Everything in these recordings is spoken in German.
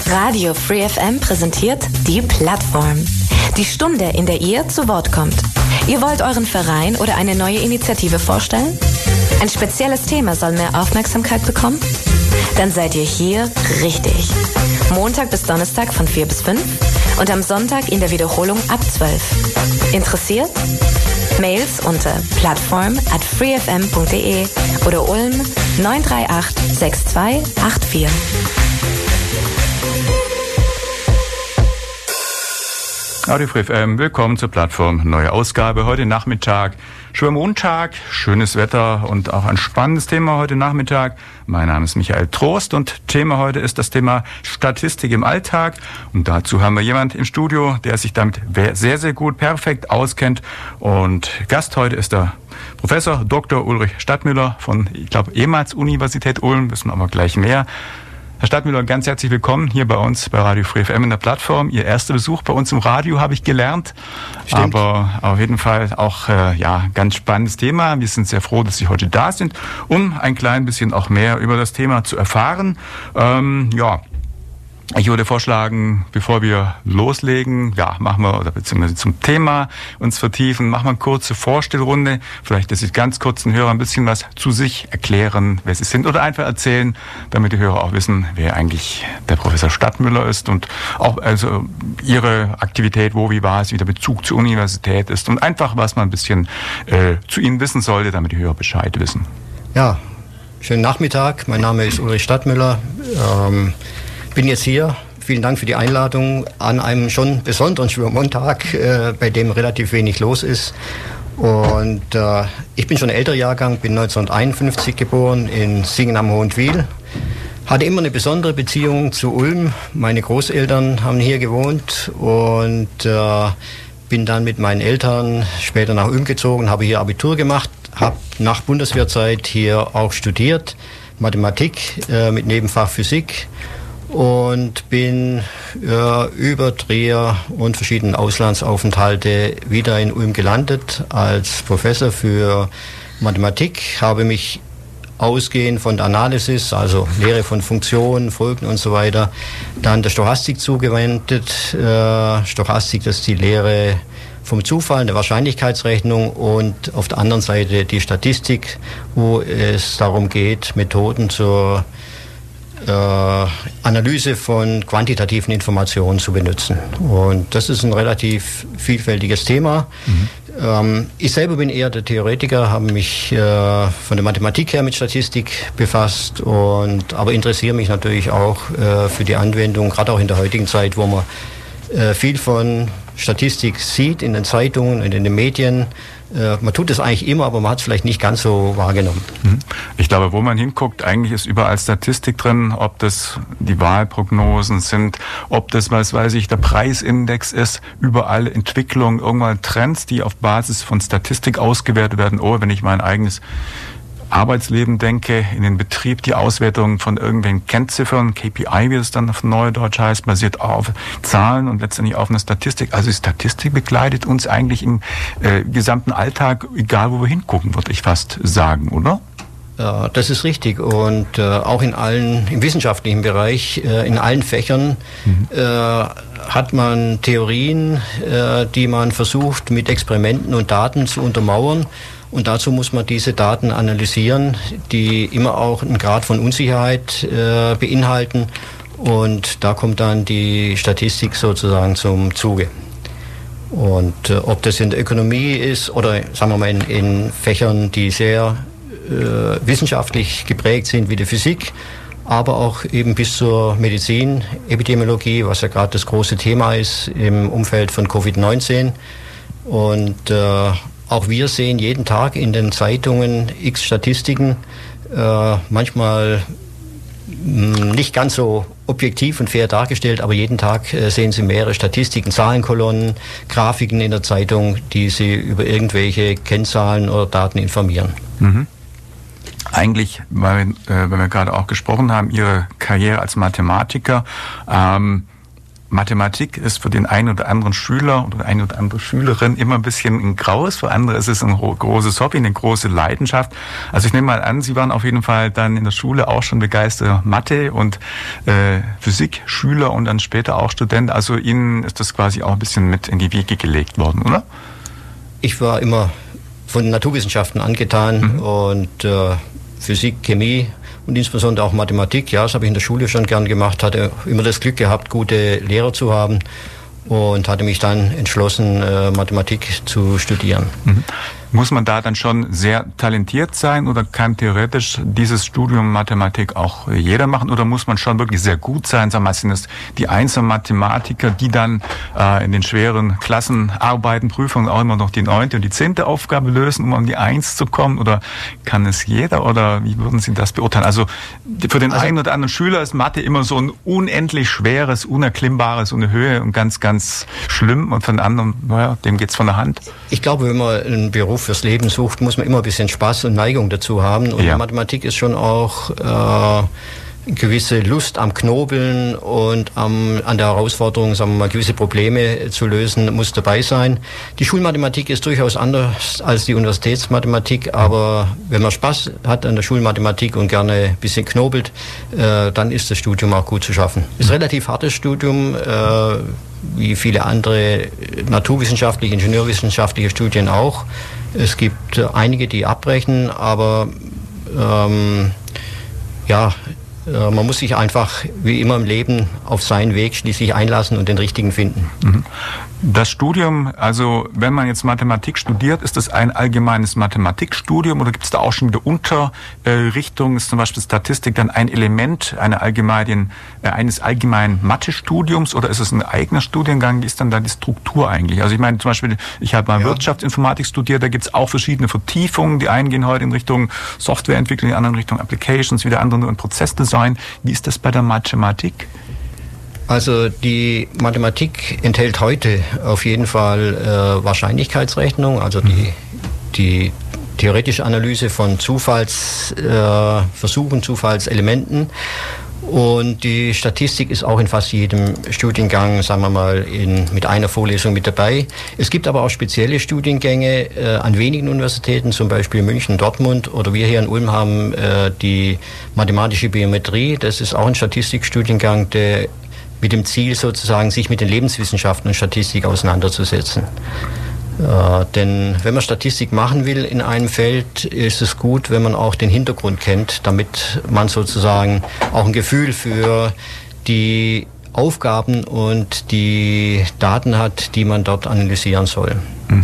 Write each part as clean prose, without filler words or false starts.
Radio Free FM präsentiert die Plattform. Die Stunde, in der ihr zu Wort kommt. Ihr wollt euren Verein oder eine neue Initiative vorstellen? Ein spezielles Thema soll mehr Aufmerksamkeit bekommen? Dann seid ihr hier richtig. Montag bis Donnerstag von 4 bis 5 und am Sonntag in der Wiederholung ab 12. Interessiert? Mails unter plattform@freefm.de oder Ulm 938 6284. Radio Free FM, willkommen zur Plattform, neue Ausgabe heute Nachmittag. Schöner Montag, schönes Wetter und auch ein spannendes Thema heute Nachmittag. Mein Name ist Michael Trost und Thema heute ist das Thema Statistik im Alltag. Und dazu haben wir jemand im Studio, der sich damit sehr, sehr gut, perfekt auskennt. Und Gast heute ist der Professor Dr. Ulrich Stadtmüller von, ich glaube, ehemals Universität Ulm, wissen wir aber gleich mehr. Herr Stadtmüller, ganz herzlich willkommen hier bei uns bei Radio Free FM in der Plattform. Ihr erster Besuch bei uns im Radio, habe ich gelernt. Stimmt. Aber auf jeden Fall auch ganz spannendes Thema. Wir sind sehr froh, dass Sie heute da sind, um ein klein bisschen auch mehr über das Thema zu erfahren. Ich würde vorschlagen, bevor wir loslegen, beziehungsweise zum Thema uns vertiefen, machen wir eine kurze Vorstellrunde. Vielleicht, dass Sie ganz kurz den Hörern ein bisschen was zu sich erklären, wer Sie sind, oder einfach erzählen, damit die Hörer auch wissen, wer eigentlich der Professor Stadtmüller ist und auch also Ihre Aktivität, wo, wie war es, wie der Bezug zur Universität ist und einfach, was man ein bisschen zu Ihnen wissen sollte, damit die Hörer Bescheid wissen. Ja, schönen Nachmittag. Mein Name ist Ulrich Stadtmüller. Bin jetzt hier. Vielen Dank für die Einladung an einem schon besonderen Schwimmermontag, bei dem relativ wenig los ist. Und ich bin schon ein älterer Jahrgang, bin 1951 geboren in Singen am Hohentwiel. Hatte immer eine besondere Beziehung zu Ulm. Meine Großeltern haben hier gewohnt und bin dann mit meinen Eltern später nach Ulm gezogen, habe hier Abitur gemacht, habe nach Bundeswehrzeit hier auch studiert, Mathematik mit Nebenfach Physik. Und bin über Trier und verschiedene Auslandsaufenthalte wieder in Ulm gelandet als Professor für Mathematik, habe mich ausgehend von der Analysis, also Lehre von Funktionen, Folgen und so weiter, dann der Stochastik zugewendet. Stochastik, das ist die Lehre vom Zufall, der Wahrscheinlichkeitsrechnung, und auf der anderen Seite die Statistik, wo es darum geht, Methoden zur Analyse von quantitativen Informationen zu benutzen. Und das ist ein relativ vielfältiges Thema. Ich selber bin eher der Theoretiker, habe mich von der Mathematik her mit Statistik befasst, aber interessiere mich natürlich auch für die Anwendung, gerade auch in der heutigen Zeit, wo man viel von Statistik sieht in den Zeitungen und in den Medien. Man tut es eigentlich immer, aber man hat es vielleicht nicht ganz so wahrgenommen. Ich glaube, wo man hinguckt, eigentlich ist überall Statistik drin, ob das die Wahlprognosen sind, ob das, der Preisindex ist, überall Entwicklung, irgendwann Trends, die auf Basis von Statistik ausgewertet werden. Oh, wenn ich mein eigenes Arbeitsleben denke, in den Betrieb, die Auswertung von irgendwelchen Kennziffern, KPI, wie es dann auf Neudeutsch heißt, basiert auf Zahlen und letztendlich auf einer Statistik. Also die Statistik begleitet uns eigentlich im gesamten Alltag, egal wo wir hingucken, würde ich fast sagen, oder? Ja, das ist richtig. Und auch im wissenschaftlichen Bereich, in allen Fächern hat man Theorien, die man versucht mit Experimenten und Daten zu untermauern. Und dazu muss man diese Daten analysieren, die immer auch einen Grad von Unsicherheit beinhalten. Und da kommt dann die Statistik sozusagen zum Zuge. Und ob das in der Ökonomie ist oder sagen wir mal in Fächern, die sehr wissenschaftlich geprägt sind, wie die Physik, aber auch eben bis zur Medizin, Epidemiologie, was ja gerade das große Thema ist im Umfeld von Covid-19. Und auch wir sehen jeden Tag in den Zeitungen x Statistiken, manchmal nicht ganz so objektiv und fair dargestellt, aber jeden Tag sehen Sie mehrere Statistiken, Zahlenkolonnen, Grafiken in der Zeitung, die Sie über irgendwelche Kennzahlen oder Daten informieren. Eigentlich, weil wir gerade auch gesprochen haben, Ihre Karriere als Mathematiker, Mathematik ist für den einen oder anderen Schüler oder eine oder andere Schülerin immer ein bisschen ein Graus, für andere ist es ein großes Hobby, eine große Leidenschaft. Also ich nehme mal an, Sie waren auf jeden Fall dann in der Schule auch schon begeisterter Mathe- und Physik-Schüler und dann später auch Student. Also Ihnen ist das quasi auch ein bisschen mit in die Wiege gelegt worden, oder? Ich war immer von den Naturwissenschaften angetan und Physik, Chemie und insbesondere auch Mathematik. Ja, das habe ich in der Schule schon gern gemacht, hatte immer das Glück gehabt, gute Lehrer zu haben und hatte mich dann entschlossen, Mathematik zu studieren. Muss man da dann schon sehr talentiert sein oder kann theoretisch dieses Studium Mathematik auch jeder machen oder muss man schon wirklich sehr gut sein? Sagen wir mal, sind es die einzelnen Mathematiker, die dann in den schweren Klassenarbeiten, Prüfungen auch immer noch die 9. und die 10. Aufgabe lösen, um an die 1 zu kommen? Oder kann es jeder oder wie würden Sie das beurteilen? Also für den einen oder anderen Schüler ist Mathe immer so ein unendlich schweres, unerklimmbares, so eine Höhe und ganz, ganz schlimm und für den anderen, naja, dem geht's von der Hand. Ich glaube, wenn man einen Beruf fürs Leben sucht, muss man immer ein bisschen Spaß und Neigung dazu haben. Und Mathematik ist schon auch eine gewisse Lust am Knobeln und an der Herausforderung, sagen wir mal, gewisse Probleme zu lösen, muss dabei sein. Die Schulmathematik ist durchaus anders als die Universitätsmathematik, aber wenn man Spaß hat an der Schulmathematik und gerne ein bisschen knobelt, dann ist das Studium auch gut zu schaffen. Es ist ein relativ hartes Studium, wie viele andere naturwissenschaftliche, ingenieurwissenschaftliche Studien auch. Es gibt einige, die abbrechen, aber man muss sich einfach, wie immer im Leben, auf seinen Weg schließlich einlassen und den richtigen finden. Das Studium, also wenn man jetzt Mathematik studiert, ist das ein allgemeines Mathematikstudium oder gibt es da auch schon wieder Unterrichtungen? Ist zum Beispiel Statistik dann ein Element eines allgemeinen Mathestudiums oder ist es ein eigener Studiengang? Wie ist dann da die Struktur eigentlich? Also ich meine zum Beispiel, ich habe mal Wirtschaftsinformatik studiert, da gibt es auch verschiedene Vertiefungen. Die einen gehen heute in Richtung Softwareentwicklung, die anderen in Richtung Applications, wieder andere nur in Prozessdesign. Wie ist das bei der Mathematik? Also die Mathematik enthält heute auf jeden Fall Wahrscheinlichkeitsrechnung, also die theoretische Analyse von Zufallsversuchen, Zufallselementen. Und die Statistik ist auch in fast jedem Studiengang, sagen wir mal, mit einer Vorlesung mit dabei. Es gibt aber auch spezielle Studiengänge an wenigen Universitäten, zum Beispiel München, Dortmund oder wir hier in Ulm haben die mathematische Biometrie. Das ist auch ein Statistikstudiengang, der mit dem Ziel sozusagen, sich mit den Lebenswissenschaften und Statistik auseinanderzusetzen. Denn wenn man Statistik machen will in einem Feld, ist es gut, wenn man auch den Hintergrund kennt, damit man sozusagen auch ein Gefühl für die Aufgaben und die Daten hat, die man dort analysieren soll.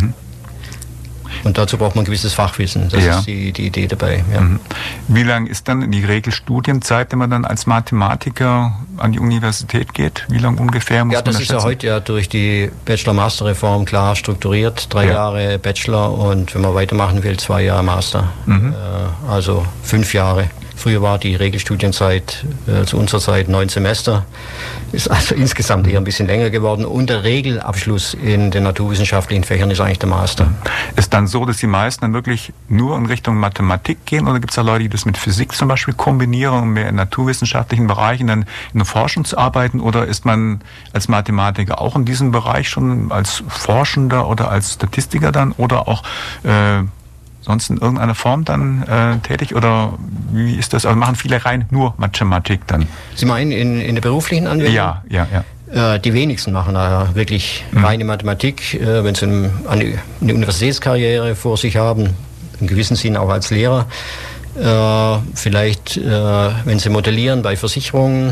Und dazu braucht man ein gewisses Fachwissen. Das ist die Idee dabei. Ja. Wie lang ist dann die Regelstudienzeit, wenn man dann als Mathematiker an die Universität geht? Wie lang ungefähr muss man das schätzen? Ja, das ist ja heute durch die Bachelor-Master-Reform klar strukturiert. 3 Jahre Bachelor und wenn man weitermachen will, 2 Jahre Master. Also 5 Jahre. Früher war die Regelstudienzeit zu unserer Zeit 9 Semester. Ist also insgesamt eher ein bisschen länger geworden. Und der Regelabschluss in den naturwissenschaftlichen Fächern ist eigentlich der Master. Ist dann so, dass die meisten dann wirklich nur in Richtung Mathematik gehen? Oder gibt es da Leute, die das mit Physik zum Beispiel kombinieren, um mehr in naturwissenschaftlichen Bereichen dann in der Forschung zu arbeiten? Oder ist man als Mathematiker auch in diesem Bereich schon als Forschender oder als Statistiker dann? Oder auch sonst in irgendeiner Form dann tätig oder wie ist das? Also machen viele rein nur Mathematik dann? Sie meinen in der beruflichen Anwendung? Ja. Die wenigsten machen daher wirklich reine Mathematik, wenn sie eine Universitätskarriere vor sich haben, in gewissem Sinn auch als Lehrer. Vielleicht, wenn sie modellieren bei Versicherungen,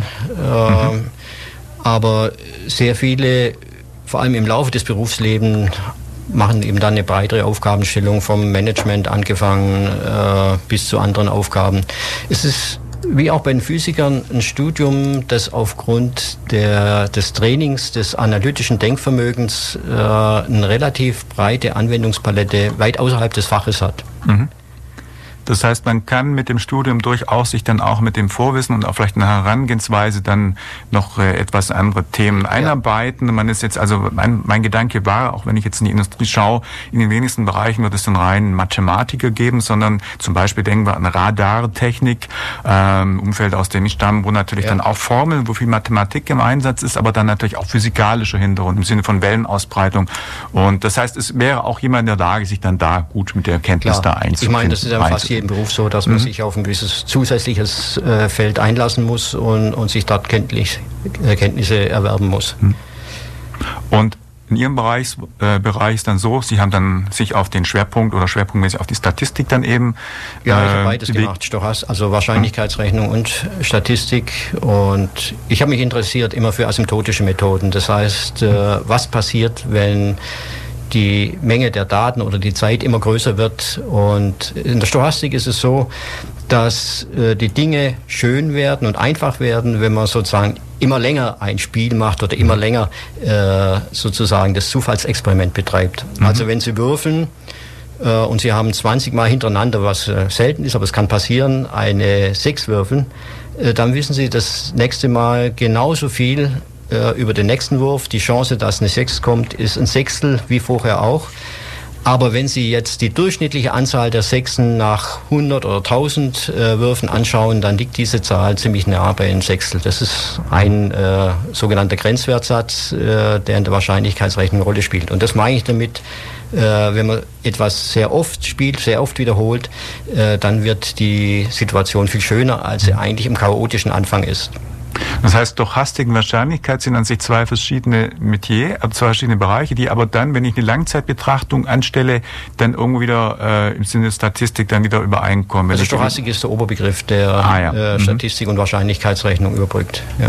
aber sehr viele, vor allem im Laufe des Berufslebens, machen eben dann eine breitere Aufgabenstellung vom Management angefangen bis zu anderen Aufgaben. Es ist wie auch bei den Physikern ein Studium, das aufgrund des Trainings, des analytischen Denkvermögens eine relativ breite Anwendungspalette weit außerhalb des Faches hat. Das heißt, man kann mit dem Studium durchaus sich dann auch mit dem Vorwissen und auch vielleicht eine Herangehensweise dann noch etwas andere Themen einarbeiten. Man ist jetzt, also mein Gedanke war, auch wenn ich jetzt in die Industrie schaue, in den wenigsten Bereichen wird es dann rein Mathematiker geben, sondern zum Beispiel denken wir an Radartechnik, Umfeld, aus dem ich stamme, wo natürlich dann auch Formeln, wo viel Mathematik im Einsatz ist, aber dann natürlich auch physikalischer Hintergrund im Sinne von Wellenausbreitung. Und das heißt, es wäre auch jemand in der Lage, sich dann da gut mit der Kenntnis da einzufinden. Ich meine, das ist ja fast jedem Beruf so, dass man sich auf ein gewisses zusätzliches Feld einlassen muss und sich dort Kenntnisse erwerben muss. Und in Ihrem Bereich ist dann so, Sie haben dann sich auf den Schwerpunkt oder schwerpunktmäßig auf die Statistik dann eben Ja, ich habe beides gemacht, also Wahrscheinlichkeitsrechnung und Statistik. Und ich habe mich interessiert immer für asymptotische Methoden. Das heißt, was passiert, wenn die Menge der Daten oder die Zeit immer größer wird. Und in der Stochastik ist es so, dass die Dinge schön werden und einfach werden, wenn man sozusagen immer länger ein Spiel macht oder immer länger sozusagen das Zufallsexperiment betreibt. Also wenn Sie würfeln und Sie haben 20 Mal hintereinander, was selten ist, aber es kann passieren, eine 6 würfeln, dann wissen Sie das nächste Mal genauso viel über den nächsten Wurf. Die Chance, dass eine 6 kommt, ist ein Sechstel, wie vorher auch. Aber wenn Sie jetzt die durchschnittliche Anzahl der Sechsen nach 100 oder 1000 Würfen anschauen, dann liegt diese Zahl ziemlich nah bei einem Sechstel. Das ist ein sogenannter Grenzwertsatz, der in der Wahrscheinlichkeitsrechnung eine Rolle spielt. Und das meine ich damit, wenn man etwas sehr oft spielt, sehr oft wiederholt, dann wird die Situation viel schöner, als sie eigentlich im chaotischen Anfang ist. Das heißt, Stochastik und Wahrscheinlichkeit sind an sich zwei verschiedene Metiers, zwei verschiedene Bereiche, die aber dann, wenn ich eine Langzeitbetrachtung anstelle, dann irgendwo wieder im Sinne der Statistik dann wieder übereinkommen. Also Stochastik ist der Oberbegriff, der Statistik und Wahrscheinlichkeitsrechnung überbrückt. Ja.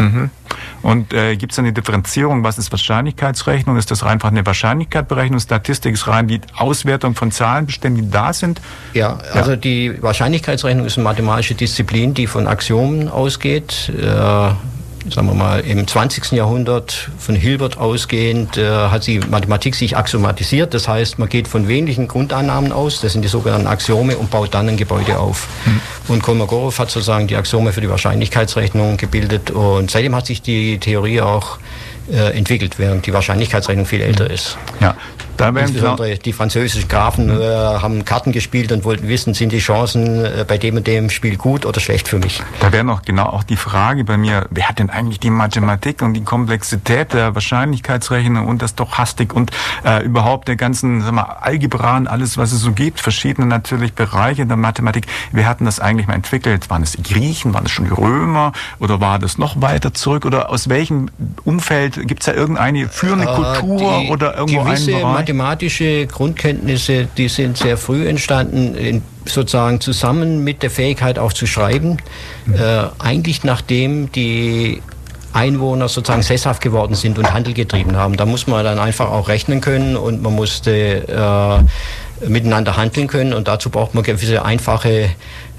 Und gibt es eine Differenzierung, was ist Wahrscheinlichkeitsrechnung? Ist das einfach eine Wahrscheinlichkeitsberechnung? Statistik ist rein die Auswertung von Zahlenbeständen, die da sind? Ja, also die Wahrscheinlichkeitsrechnung ist eine mathematische Disziplin, die von Axiomen ausgeht. Sagen wir mal, im 20. Jahrhundert von Hilbert ausgehend hat die Mathematik sich axiomatisiert. Das heißt, man geht von wenigen Grundannahmen aus, das sind die sogenannten Axiome, und baut dann ein Gebäude auf. Und Kolmogorov hat sozusagen die Axiome für die Wahrscheinlichkeitsrechnung gebildet, und seitdem hat sich die Theorie auch entwickelt, während die Wahrscheinlichkeitsrechnung viel älter ist. Ja. Insbesondere die französischen Grafen haben Karten gespielt und wollten wissen, sind die Chancen bei dem und dem Spiel gut oder schlecht für mich. Da wäre noch genau auch die Frage bei mir, wer hat denn eigentlich die Mathematik und die Komplexität der Wahrscheinlichkeitsrechnung und der Stochastik und überhaupt der ganzen, sagen wir, Algebra und alles, was es so gibt, verschiedene natürlich Bereiche der Mathematik. Wer hat denn das eigentlich mal entwickelt? Waren es die Griechen, waren es schon die Römer oder war das noch weiter zurück? Oder aus welchem Umfeld, gibt es da irgendeine führende Kultur oder irgendwo einen Bereich? Mathematische Grundkenntnisse, die sind sehr früh entstanden, sozusagen zusammen mit der Fähigkeit auch zu schreiben. Eigentlich nachdem die Einwohner sozusagen sesshaft geworden sind und Handel getrieben haben. Da muss man dann einfach auch rechnen können und man musste miteinander handeln können, und dazu braucht man gewisse einfache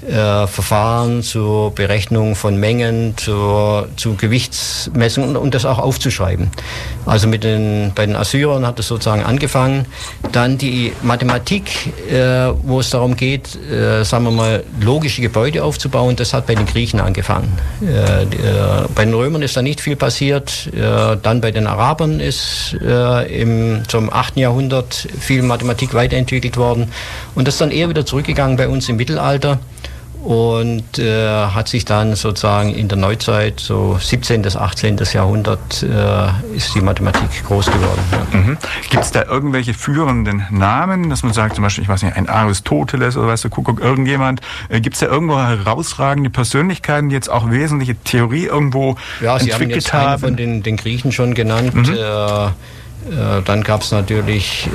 Verfahren zur Berechnung von Mengen, zu Gewichtsmessung und das auch aufzuschreiben. Also bei den Assyrern hat es sozusagen angefangen. Dann die Mathematik, wo es darum geht, sagen wir mal, logische Gebäude aufzubauen, das hat bei den Griechen angefangen. Bei den Römern ist da nicht viel passiert. Dann bei den Arabern ist zum 8. Jahrhundert viel Mathematik weiterentwickelt worden. Und das ist dann eher wieder zurückgegangen bei uns im Mittelalter. Und hat sich dann sozusagen in der Neuzeit, so 17. bis 18. Jahrhundert, ist die Mathematik groß geworden. Ja. Gibt es da irgendwelche führenden Namen, dass man sagt, zum Beispiel, ich weiß nicht, ein Aristoteles oder weißt du, Kuckuck, irgendjemand, gibt es da irgendwo herausragende Persönlichkeiten, die jetzt auch wesentliche Theorie irgendwo entwickelt haben? Ja, Sie haben jetzt einen von den Griechen schon genannt. Dann gab es natürlich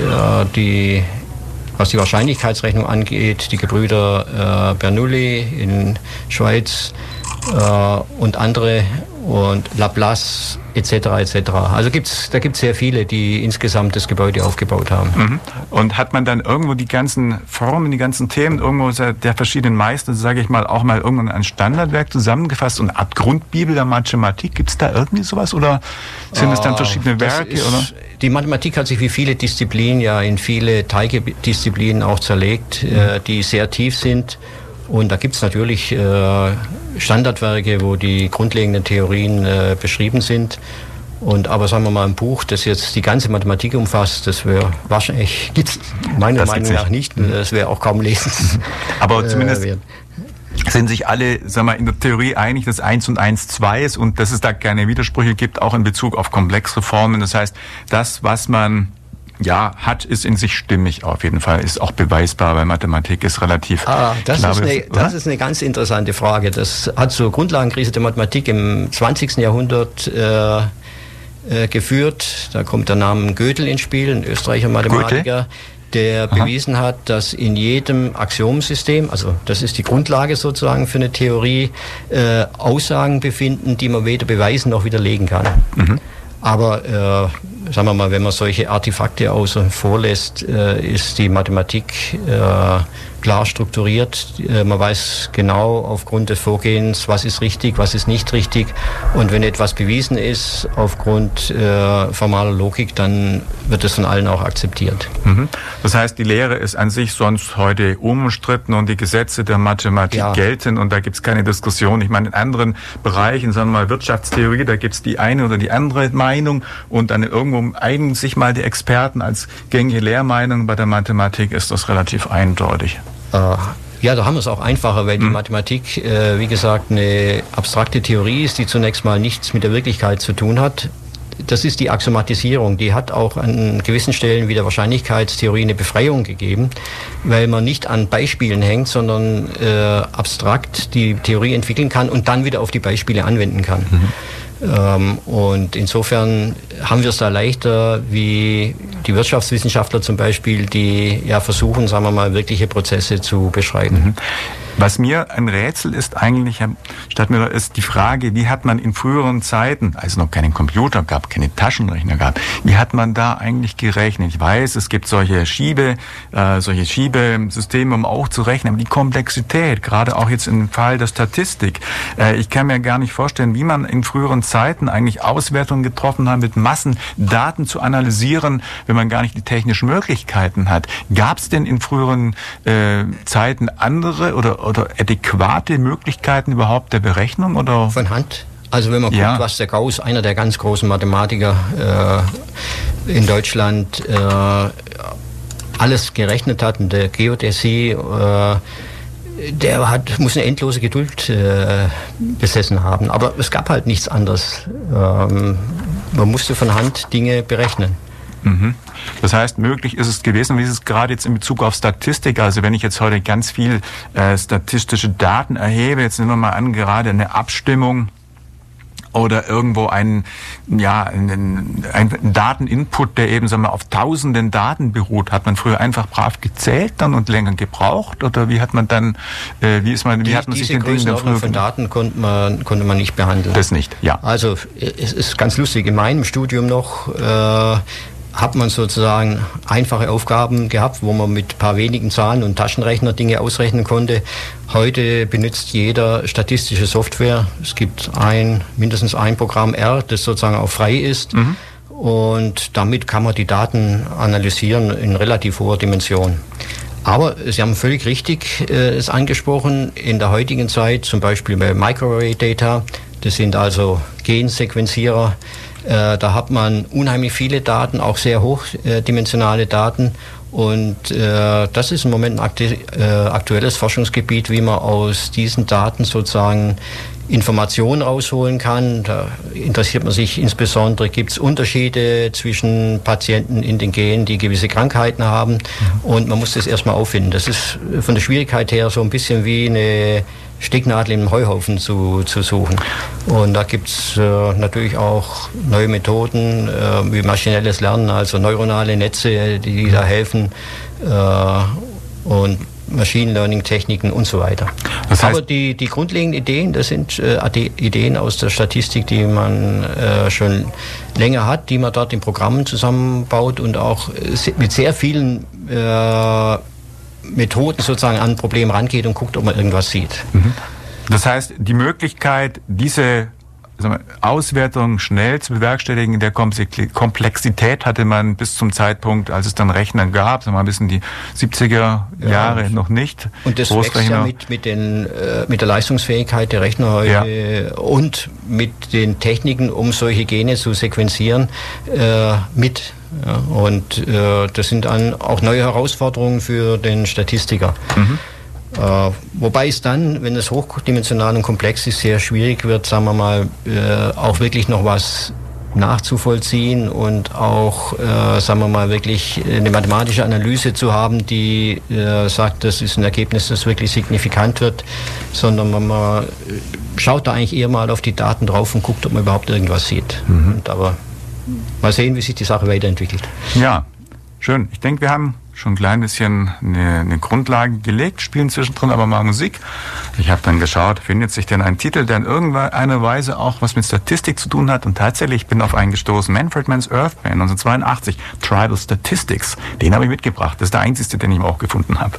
was die Wahrscheinlichkeitsrechnung angeht, die Gebrüder Bernoulli in Schweiz und andere, und Laplace etc. etc. Also da gibt's sehr viele, die insgesamt das Gebäude aufgebaut haben. Und hat man dann irgendwo die ganzen Formen, die ganzen Themen irgendwo der verschiedenen Meister, sage ich mal, auch mal irgendwann ein Standardwerk zusammengefasst, und eine Art Grundbibel der Mathematik? Gibt es da irgendwie sowas, oder sind es dann verschiedene Werke? Oder? Die Mathematik hat sich wie viele Disziplinen ja in viele Teildisziplinen auch zerlegt, die sehr tief sind. Und da gibt es natürlich Standardwerke, wo die grundlegenden Theorien beschrieben sind. Aber sagen wir mal, ein Buch, das jetzt die ganze Mathematik umfasst, das wäre wahrscheinlich, gibt's meiner Meinung nach nicht, das wäre auch kaum lesens. Aber zumindest sind sich alle, sagen wir, in der Theorie einig, dass 1 und 1 2 ist und dass es da keine Widersprüche gibt, auch in Bezug auf komplexe Formen. Das heißt, das, was man hat, ist in sich stimmig auf jeden Fall, ist auch beweisbar, weil Mathematik ist relativ das ist eine ganz interessante Frage. Das hat zur Grundlagenkrise der Mathematik im 20. Jahrhundert geführt. Da kommt der Name Gödel ins Spiel, ein Österreicher Mathematiker, der bewiesen hat, dass in jedem Axiomensystem, also das ist die Grundlage sozusagen für eine Theorie, Aussagen befinden, die man weder beweisen noch widerlegen kann. Aber sagen wir mal, wenn man solche Artefakte außen vor lässt, ist die Mathematik klar strukturiert. Man weiß genau aufgrund des Vorgehens, was ist richtig, was ist nicht richtig. Und wenn etwas bewiesen ist aufgrund formaler Logik, dann wird es von allen auch akzeptiert. Das heißt, die Lehre ist an sich sonst heute unumstritten und die Gesetze der Mathematik gelten und da gibt es keine Diskussion. Ich meine, in anderen Bereichen, sagen wir mal Wirtschaftstheorie, da gibt es die eine oder die andere Meinung und dann irgendwo einigen sich mal die Experten als gängige Lehrmeinung. Bei der Mathematik ist das relativ eindeutig. Ja, da haben wir es auch einfacher, weil die Mathematik, wie gesagt, eine abstrakte Theorie ist, die zunächst mal nichts mit der Wirklichkeit zu tun hat. Das ist die Axiomatisierung. Die hat auch an gewissen Stellen wie der Wahrscheinlichkeitstheorie eine Befreiung gegeben, weil man nicht an Beispielen hängt, sondern abstrakt die Theorie entwickeln kann und dann wieder auf die Beispiele anwenden kann. Und insofern haben wir es da leichter wie die Wirtschaftswissenschaftler zum Beispiel, die versuchen, sagen wir mal, wirkliche Prozesse zu beschreiben. Was mir ein Rätsel ist eigentlich, Herr Stadtmüller, ist die Frage, wie hat man in früheren Zeiten, als es noch keinen Computer gab, keine Taschenrechner gab, wie hat man da eigentlich gerechnet? Ich weiß, es gibt solche Schiebesysteme, um auch zu rechnen, aber die Komplexität, gerade auch jetzt im Fall der Statistik, ich kann mir gar nicht vorstellen, wie man in früheren Zeiten eigentlich Auswertungen getroffen hat, mit Massendaten zu analysieren, wenn man gar nicht die technischen Möglichkeiten hat. Gab es denn in früheren Zeiten andere oder adäquate Möglichkeiten überhaupt der Berechnung? Oder? Von Hand. Also wenn man guckt, was der Gauss, einer der ganz großen Mathematiker in Deutschland, alles gerechnet hat, in der Geodäsie, muss eine endlose Geduld besessen haben. Aber es gab halt nichts anderes. Man musste von Hand Dinge berechnen. Das heißt, möglich ist es gewesen, wie ist es gerade jetzt in Bezug auf Statistik, also wenn ich jetzt heute ganz viel statistische Daten erhebe, jetzt nehmen wir mal an, gerade eine Abstimmung oder irgendwo ein Dateninput, der eben, sagen wir, auf tausenden Daten beruht, hat man früher einfach brav gezählt dann und länger gebraucht oder wie hat man dann, wie hat man sich den Dingen früher von Daten konnte man nicht behandeln. Das nicht, ja. Also es ist ganz lustig, in meinem Studium noch hat man sozusagen einfache Aufgaben gehabt, wo man mit ein paar wenigen Zahlen und Taschenrechner Dinge ausrechnen konnte. Heute benutzt jeder statistische Software. Es gibt mindestens ein Programm R, das sozusagen auch frei ist. Und damit kann man die Daten analysieren in relativ hoher Dimension. Aber Sie haben völlig richtig es angesprochen, in der heutigen Zeit, zum Beispiel bei Microarray Data, das sind also Gensequenzierer, da hat man unheimlich viele Daten, auch sehr hochdimensionale Daten. Und das ist im Moment ein aktuelles Forschungsgebiet, wie man aus diesen Daten sozusagen Informationen rausholen kann. Da interessiert man sich insbesondere, gibt es Unterschiede zwischen Patienten in den Genen, die gewisse Krankheiten haben. Und man muss das erstmal auffinden. Das ist von der Schwierigkeit her so ein bisschen wie eine Stecknadel im Heuhaufen zu suchen. Und da gibt es natürlich auch neue Methoden wie maschinelles Lernen, also neuronale Netze, die da helfen und Machine Learning Techniken und so weiter. Das heißt, aber die grundlegenden Ideen, das sind Ideen aus der Statistik, die man schon länger hat, die man dort in Programmen zusammenbaut und auch mit sehr vielen Methoden sozusagen an ein Problem rangeht und guckt, ob man irgendwas sieht. Das heißt, die Möglichkeit, diese Auswertung schnell zu bewerkstelligen. In der Komplexität hatte man bis zum Zeitpunkt, als es dann Rechner gab, sagen wir mal bis in die 70er Jahre noch nicht. Und das wächst ja mit der Leistungsfähigkeit der Rechner heute und mit den Techniken, um solche Gene zu sequenzieren, mit. Ja, und das sind dann auch neue Herausforderungen für den Statistiker. Wobei es dann, wenn es hochdimensional und komplex ist, sehr schwierig wird, sagen wir mal, auch wirklich noch was nachzuvollziehen und auch, sagen wir mal, wirklich eine mathematische Analyse zu haben, die sagt, das ist ein Ergebnis, das wirklich signifikant wird, sondern man schaut da eigentlich eher mal auf die Daten drauf und guckt, ob man überhaupt irgendwas sieht. Aber mal sehen, wie sich die Sache weiterentwickelt. Ja, schön. Ich denke, wir haben schon ein klein bisschen eine Grundlage gelegt, spielen zwischendrin aber mal Musik. Ich habe dann geschaut, findet sich denn ein Titel, der in irgendeiner Weise auch was mit Statistik zu tun hat, und tatsächlich bin auf einen gestoßen, Manfred Mann's Earth Band 1982, Tribal Statistics. Den habe ich mitgebracht. Das ist der einzige, den ich auch gefunden habe.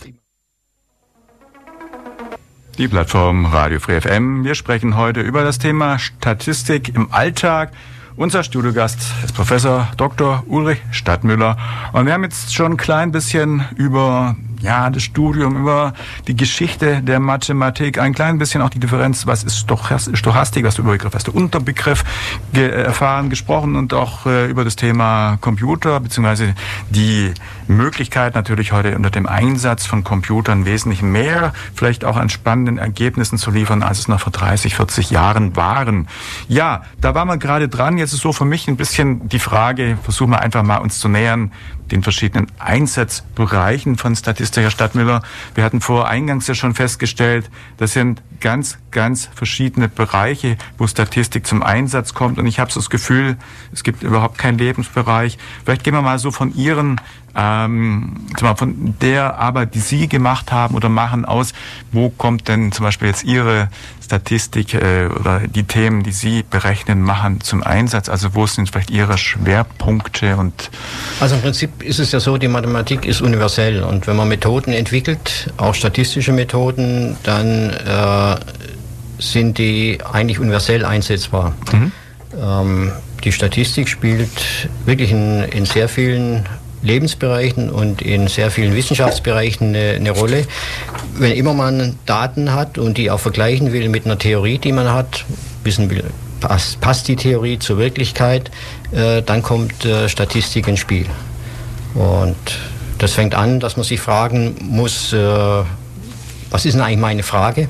Die Plattform Radio Free FM. Wir sprechen heute über das Thema Statistik im Alltag. Unser Studiogast ist Professor Dr. Ulrich Stadtmüller. Und wir haben jetzt schon ein klein bisschen über das Studium, über die Geschichte der Mathematik, ein klein bisschen auch die Differenz, was ist Stochastik, was der Überbegriff, was der Unterbegriff erfahren, gesprochen, und auch über das Thema Computer, beziehungsweise die Möglichkeit natürlich heute unter dem Einsatz von Computern wesentlich mehr, vielleicht auch an spannenden Ergebnissen zu liefern, als es noch vor 30, 40 Jahren waren. Ja, da waren wir gerade dran. Jetzt ist so für mich ein bisschen die Frage, versuchen wir einfach mal uns zu nähern, den verschiedenen Einsatzbereichen von Statistik, Herr Stadtmüller. Wir hatten eingangs ja schon festgestellt, das sind ganz, ganz verschiedene Bereiche, wo Statistik zum Einsatz kommt. Und ich habe so das Gefühl, es gibt überhaupt keinen Lebensbereich. Vielleicht gehen wir mal so von Ihren, von der Arbeit, die Sie gemacht haben oder machen, aus. Wo kommt denn zum Beispiel jetzt Ihre Statistik oder die Themen, die Sie berechnen, machen zum Einsatz? Also wo sind vielleicht Ihre Schwerpunkte? Also im Prinzip ist es ja so, die Mathematik ist universell, und wenn man Methoden entwickelt, auch statistische Methoden, dann sind die eigentlich universell einsetzbar. Die Statistik spielt wirklich in sehr vielen Lebensbereichen und in sehr vielen Wissenschaftsbereichen eine Rolle. Wenn immer man Daten hat und die auch vergleichen will mit einer Theorie, die man hat, wissen will, passt die Theorie zur Wirklichkeit, dann kommt Statistik ins Spiel. Und das fängt an, dass man sich fragen muss, was ist denn eigentlich meine Frage?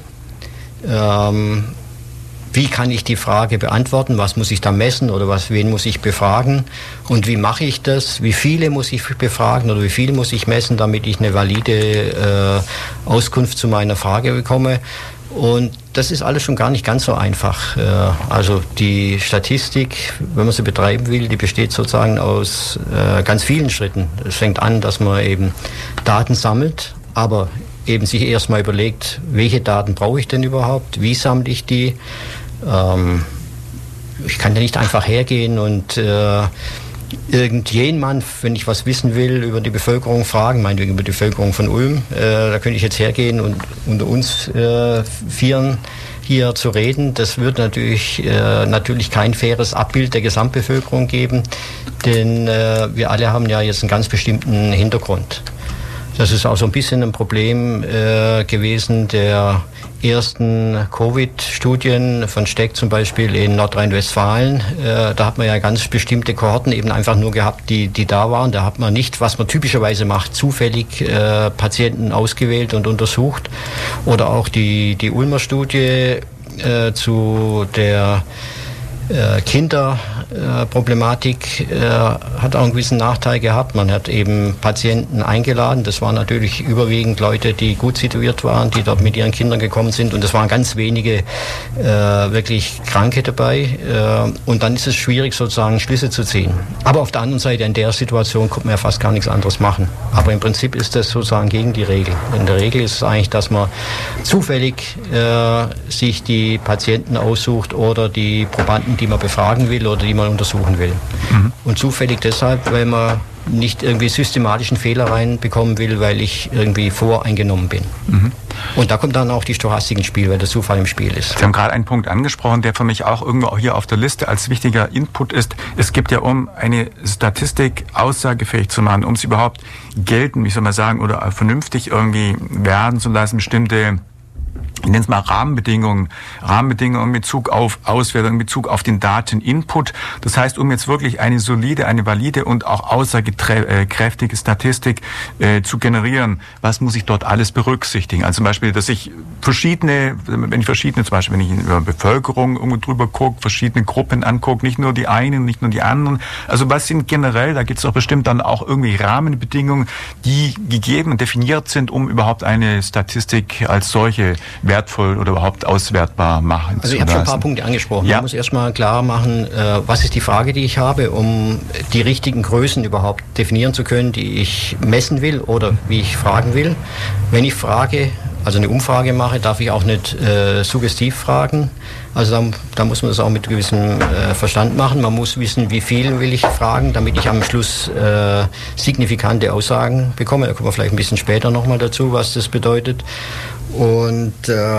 Wie kann ich die Frage beantworten? Was muss ich da messen oder wen muss ich befragen? Und wie mache ich das? Wie viele muss ich befragen oder wie viele muss ich messen, damit ich eine valide Auskunft zu meiner Frage bekomme? Und das ist alles schon gar nicht ganz so einfach. Also die Statistik, wenn man sie betreiben will, die besteht sozusagen aus ganz vielen Schritten. Es fängt an, dass man eben Daten sammelt, aber eben sich erstmal überlegt, welche Daten brauche ich denn überhaupt? Wie sammle ich die? Ich kann ja nicht einfach hergehen und irgendjemand, wenn ich was wissen will, über die Bevölkerung fragen, meinetwegen über die Bevölkerung von Ulm, da könnte ich jetzt hergehen und unter uns Vieren hier zu reden. Das wird natürlich kein faires Abbild der Gesamtbevölkerung geben, denn wir alle haben ja jetzt einen ganz bestimmten Hintergrund. Das ist auch so ein bisschen ein Problem gewesen der ersten Covid-Studien von Steck zum Beispiel in Nordrhein-Westfalen. Da hat man ja ganz bestimmte Kohorten eben einfach nur gehabt, die da waren. Da hat man nicht, was man typischerweise macht, zufällig Patienten ausgewählt und untersucht. Oder auch die Ulmer Studie zu der Kinderproblematik hat auch einen gewissen Nachteil gehabt. Man hat eben Patienten eingeladen. Das waren natürlich überwiegend Leute, die gut situiert waren, die dort mit ihren Kindern gekommen sind. Und es waren ganz wenige wirklich Kranke dabei. Und dann ist es schwierig, sozusagen Schlüsse zu ziehen. Aber auf der anderen Seite, in der Situation konnte man ja fast gar nichts anderes machen. Aber im Prinzip ist das sozusagen gegen die Regel. In der Regel ist es eigentlich, dass man zufällig sich die Patienten aussucht oder die Probanden, die man befragen will oder die man untersuchen will. Und zufällig deshalb, weil man nicht irgendwie systematischen Fehler reinbekommen will, weil ich irgendwie voreingenommen bin. Und da kommt dann auch die Stochastik ins Spiel, weil der Zufall im Spiel ist. Sie haben gerade einen Punkt angesprochen, der für mich auch irgendwo hier auf der Liste als wichtiger Input ist. Es gibt ja, um eine Statistik aussagefähig zu machen, um sie überhaupt gelten, wie soll man sagen, oder vernünftig irgendwie werden zu lassen, bestimmte, ich nenne es mal Rahmenbedingungen in Bezug auf Auswertung, in Bezug auf den Dateninput. Das heißt, um jetzt wirklich eine solide, eine valide und auch aussagekräftige Statistik zu generieren, was muss ich dort alles berücksichtigen? Also zum Beispiel, dass ich wenn ich über Bevölkerung irgendwo drüber gucke, verschiedene Gruppen angucke, nicht nur die einen, nicht nur die anderen. Also was sind generell, da gibt es doch bestimmt dann auch irgendwie Rahmenbedingungen, die gegeben und definiert sind, um überhaupt eine Statistik als solche wertvoll oder überhaupt auswertbar machen zu lassen. Also ich habe schon ein paar Punkte angesprochen. Ja. Man muss erstmal klar machen, was ist die Frage, die ich habe, um die richtigen Größen überhaupt definieren zu können, die ich messen will oder wie ich fragen will. Wenn ich frage, also eine Umfrage mache, darf ich auch nicht suggestiv fragen. Also da muss man das auch mit gewissem Verstand machen. Man muss wissen, wie viel will ich fragen, damit ich am Schluss signifikante Aussagen bekomme. Da kommen wir vielleicht ein bisschen später nochmal dazu, was das bedeutet. Und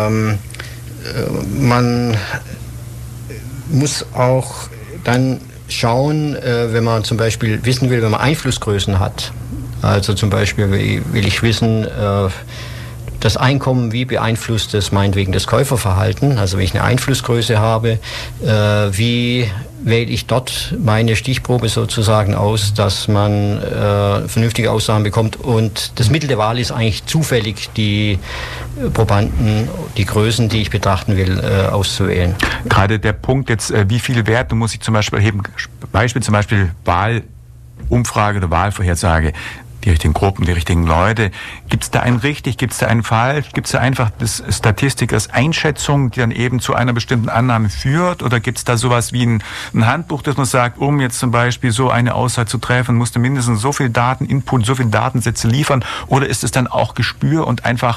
man muss auch dann schauen, wenn man zum Beispiel wissen will, wenn man Einflussgrößen hat. Also zum Beispiel will ich wissen, das Einkommen, wie beeinflusst es meinetwegen das Käuferverhalten? Also wenn ich eine Einflussgröße habe, wie wähle ich dort meine Stichprobe sozusagen aus, dass man vernünftige Aussagen bekommt. Und das Mittel der Wahl ist eigentlich zufällig, die Probanden, die Größen, die ich betrachten will, auszuwählen. Gerade der Punkt jetzt, wie viele Werte muss ich zum Beispiel erheben? Zum Beispiel Wahlumfrage oder Wahlvorhersage. Die richtigen Gruppen, die richtigen Leute. Gibt es da einen richtig, gibt es da einen falsch? Gibt es da einfach des Statistikers Einschätzung, die dann eben zu einer bestimmten Annahme führt? Oder gibt es da sowas wie ein Handbuch, dass man sagt, um jetzt zum Beispiel so eine Aussage zu treffen, musst du mindestens so viel Dateninput, so viele Datensätze liefern? Oder ist es dann auch Gespür und einfach,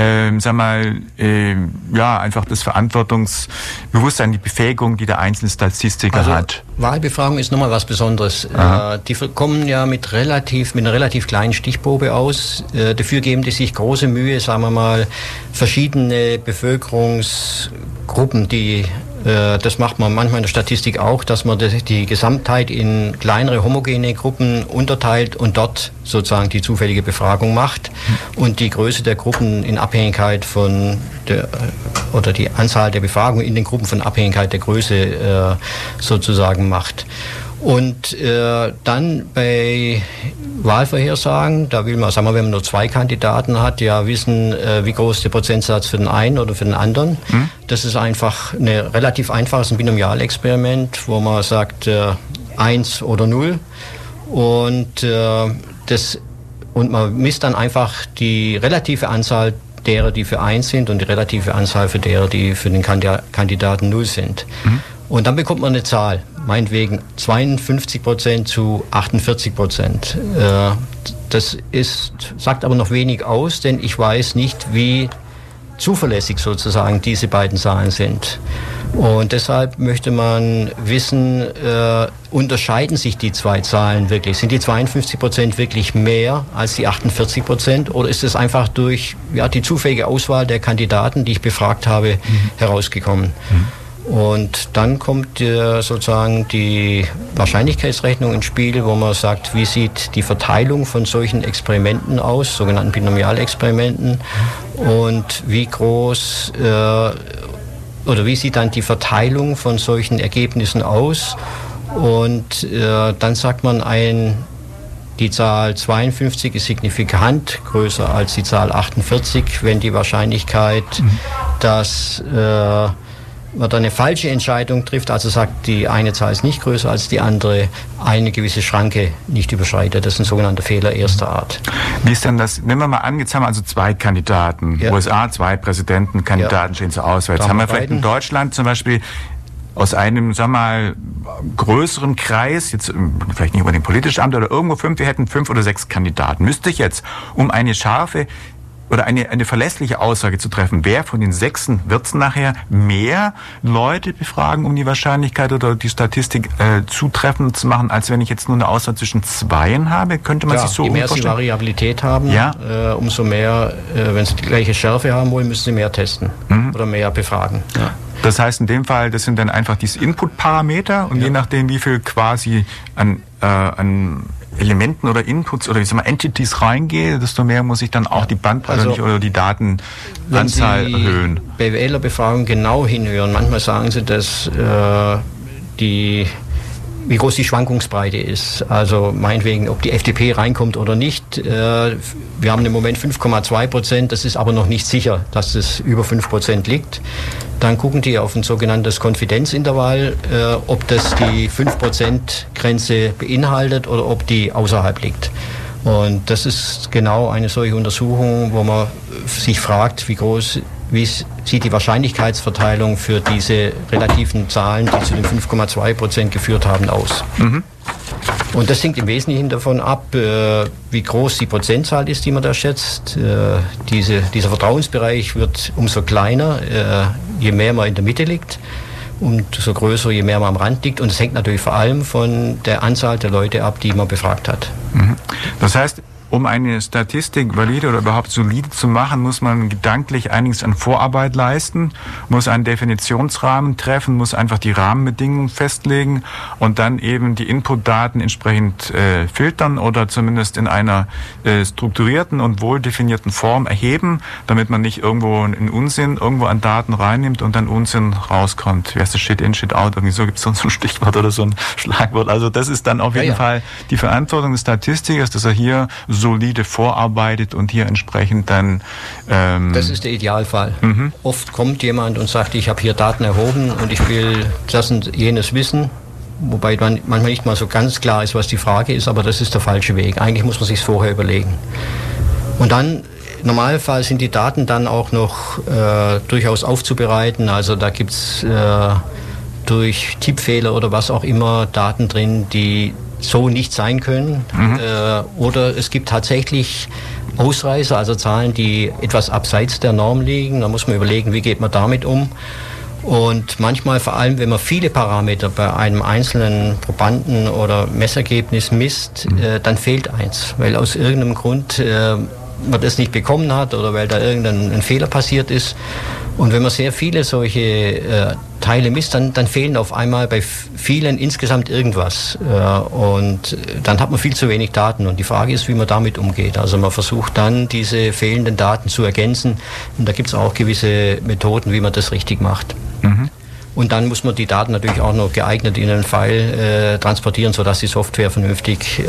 einfach das Verantwortungsbewusstsein, die Befähigung, die der einzelne Statistiker hat? Wahlbefragung ist nochmal was Besonderes. Die kommen ja mit einer relativ kleinen Stichprobe aus. Dafür geben die sich große Mühe, sagen wir mal, verschiedene Bevölkerungsgruppen, das macht man manchmal in der Statistik auch, dass man die Gesamtheit in kleinere homogene Gruppen unterteilt und dort sozusagen die zufällige Befragung macht und die Größe der Gruppen in Abhängigkeit von oder die Anzahl der Befragungen in den Gruppen von Abhängigkeit der Größe sozusagen macht. Und dann bei Wahlvorhersagen, da will man, sagen wir, wenn man nur 2 Kandidaten hat, ja wissen, wie groß der Prozentsatz für den einen oder für den anderen. Das ist einfach eine relativ einfaches Binomialexperiment, wo man sagt 1 oder 0 und man misst dann einfach die relative Anzahl derer, die für 1 sind und die relative Anzahl für derer, die für den Kandidaten 0 sind. Und dann bekommt man eine Zahl, meinetwegen 52% zu 48%. Das sagt aber noch wenig aus, denn ich weiß nicht, wie zuverlässig sozusagen diese beiden Zahlen sind. Und deshalb möchte man wissen, unterscheiden sich die 2 Zahlen wirklich? Sind die 52% wirklich mehr als die 48% oder ist es einfach durch die zufällige Auswahl der Kandidaten, die ich befragt habe, herausgekommen? Und dann kommt sozusagen die Wahrscheinlichkeitsrechnung ins Spiel, wo man sagt, wie sieht die Verteilung von solchen Experimenten aus, sogenannten Binomialexperimenten, und wie groß oder wie sieht dann die Verteilung von solchen Ergebnissen aus? Und dann sagt man die Zahl 52 ist signifikant größer als die Zahl 48, wenn die Wahrscheinlichkeit, dass man dann eine falsche Entscheidung trifft, also sagt, die eine Zahl ist nicht größer als die andere, eine gewisse Schranke nicht überschreitet. Das ist ein sogenannter Fehler erster Art. Wie ist denn das? Nehmen wir mal an, jetzt haben wir also 2 Kandidaten. Ja. USA, 2 Präsidentenkandidaten stehen zur Auswahl. Jetzt haben wir vielleicht in Deutschland zum Beispiel aus einem, größeren Kreis, jetzt vielleicht nicht über den politischen Amt oder irgendwo 5, wir hätten 5 oder 6 Kandidaten. Müsste ich jetzt, um eine scharfe oder eine verlässliche Aussage zu treffen, wer von den 6 wird es nachher mehr Leute befragen, um die Wahrscheinlichkeit oder die Statistik zutreffend zu machen, als wenn ich jetzt nur eine Aussage zwischen 2 habe? Könnte man sich so je mehr Sie Variabilität haben, umso mehr, wenn Sie die gleiche Schärfe haben wollen, müssen Sie mehr testen oder mehr befragen. Ja. Das heißt in dem Fall, das sind dann einfach diese Input-Parameter und je nachdem, wie viel quasi an Elementen oder Inputs oder Entities reingehe, desto mehr muss ich dann auch die Bandbreite oder die Datenanzahl erhöhen. Bei Wählerbefragungen genau hinhören. Manchmal sagen sie, dass wie groß die Schwankungsbreite ist. Also meinetwegen, ob die FDP reinkommt oder nicht. Wir haben im Moment 5,2%. Das ist aber noch nicht sicher, dass es über 5% liegt. Dann gucken die auf ein sogenanntes Konfidenzintervall, ob das die 5%-Grenze beinhaltet oder ob die außerhalb liegt. Und das ist genau eine solche Untersuchung, wo man sich fragt, wie sieht die Wahrscheinlichkeitsverteilung für diese relativen Zahlen, die zu den 5,2% geführt haben, aus. Und das hängt im Wesentlichen davon ab, wie groß die Prozentzahl ist, die man da schätzt. Dieser Vertrauensbereich wird umso kleiner, je mehr man in der Mitte liegt, und so größer, je mehr man am Rand liegt. Und es hängt natürlich vor allem von der Anzahl der Leute ab, die man befragt hat. Das heißt, um eine Statistik valide oder überhaupt solide zu machen, muss man gedanklich einiges an Vorarbeit leisten, muss einen Definitionsrahmen treffen, muss einfach die Rahmenbedingungen festlegen und dann eben die Inputdaten entsprechend filtern oder zumindest in einer strukturierten und wohl definierten Form erheben, damit man nicht irgendwo einen Unsinn irgendwo an Daten reinnimmt und dann Unsinn rauskommt. Wie heißt das? Shit in, Shit out? Irgendwie so gibt es so ein Stichwort oder so ein Schlagwort. Also das ist dann auf jeden Fall die Verantwortung des Statistikers, dass er hier solide vorarbeitet und hier entsprechend dann... das ist der Idealfall. Oft kommt jemand und sagt, ich habe hier Daten erhoben und ich will das und jenes wissen, wobei man manchmal nicht mal so ganz klar ist, was die Frage ist, aber das ist der falsche Weg. Eigentlich muss man sich vorher überlegen. Und dann, im Normalfall sind die Daten dann auch noch durchaus aufzubereiten, also da gibt es durch Tippfehler oder was auch immer Daten drin, die so nicht sein können. Oder es gibt tatsächlich Ausreißer, also Zahlen, die etwas abseits der Norm liegen. Da muss man überlegen, wie geht man damit um. Und manchmal, vor allem wenn man viele Parameter bei einem einzelnen Probanden oder Messergebnis misst, dann fehlt eins, weil aus irgendeinem Grund man das nicht bekommen hat oder weil da irgendein Fehler passiert ist. Und wenn man sehr viele solche Teile misst, dann fehlen auf einmal bei vielen insgesamt irgendwas. Und dann hat man viel zu wenig Daten. Und die Frage ist, wie man damit umgeht. Also man versucht dann, diese fehlenden Daten zu ergänzen. Und da gibt es auch gewisse Methoden, wie man das richtig macht. Und dann muss man die Daten natürlich auch noch geeignet in einen File transportieren, sodass die Software vernünftig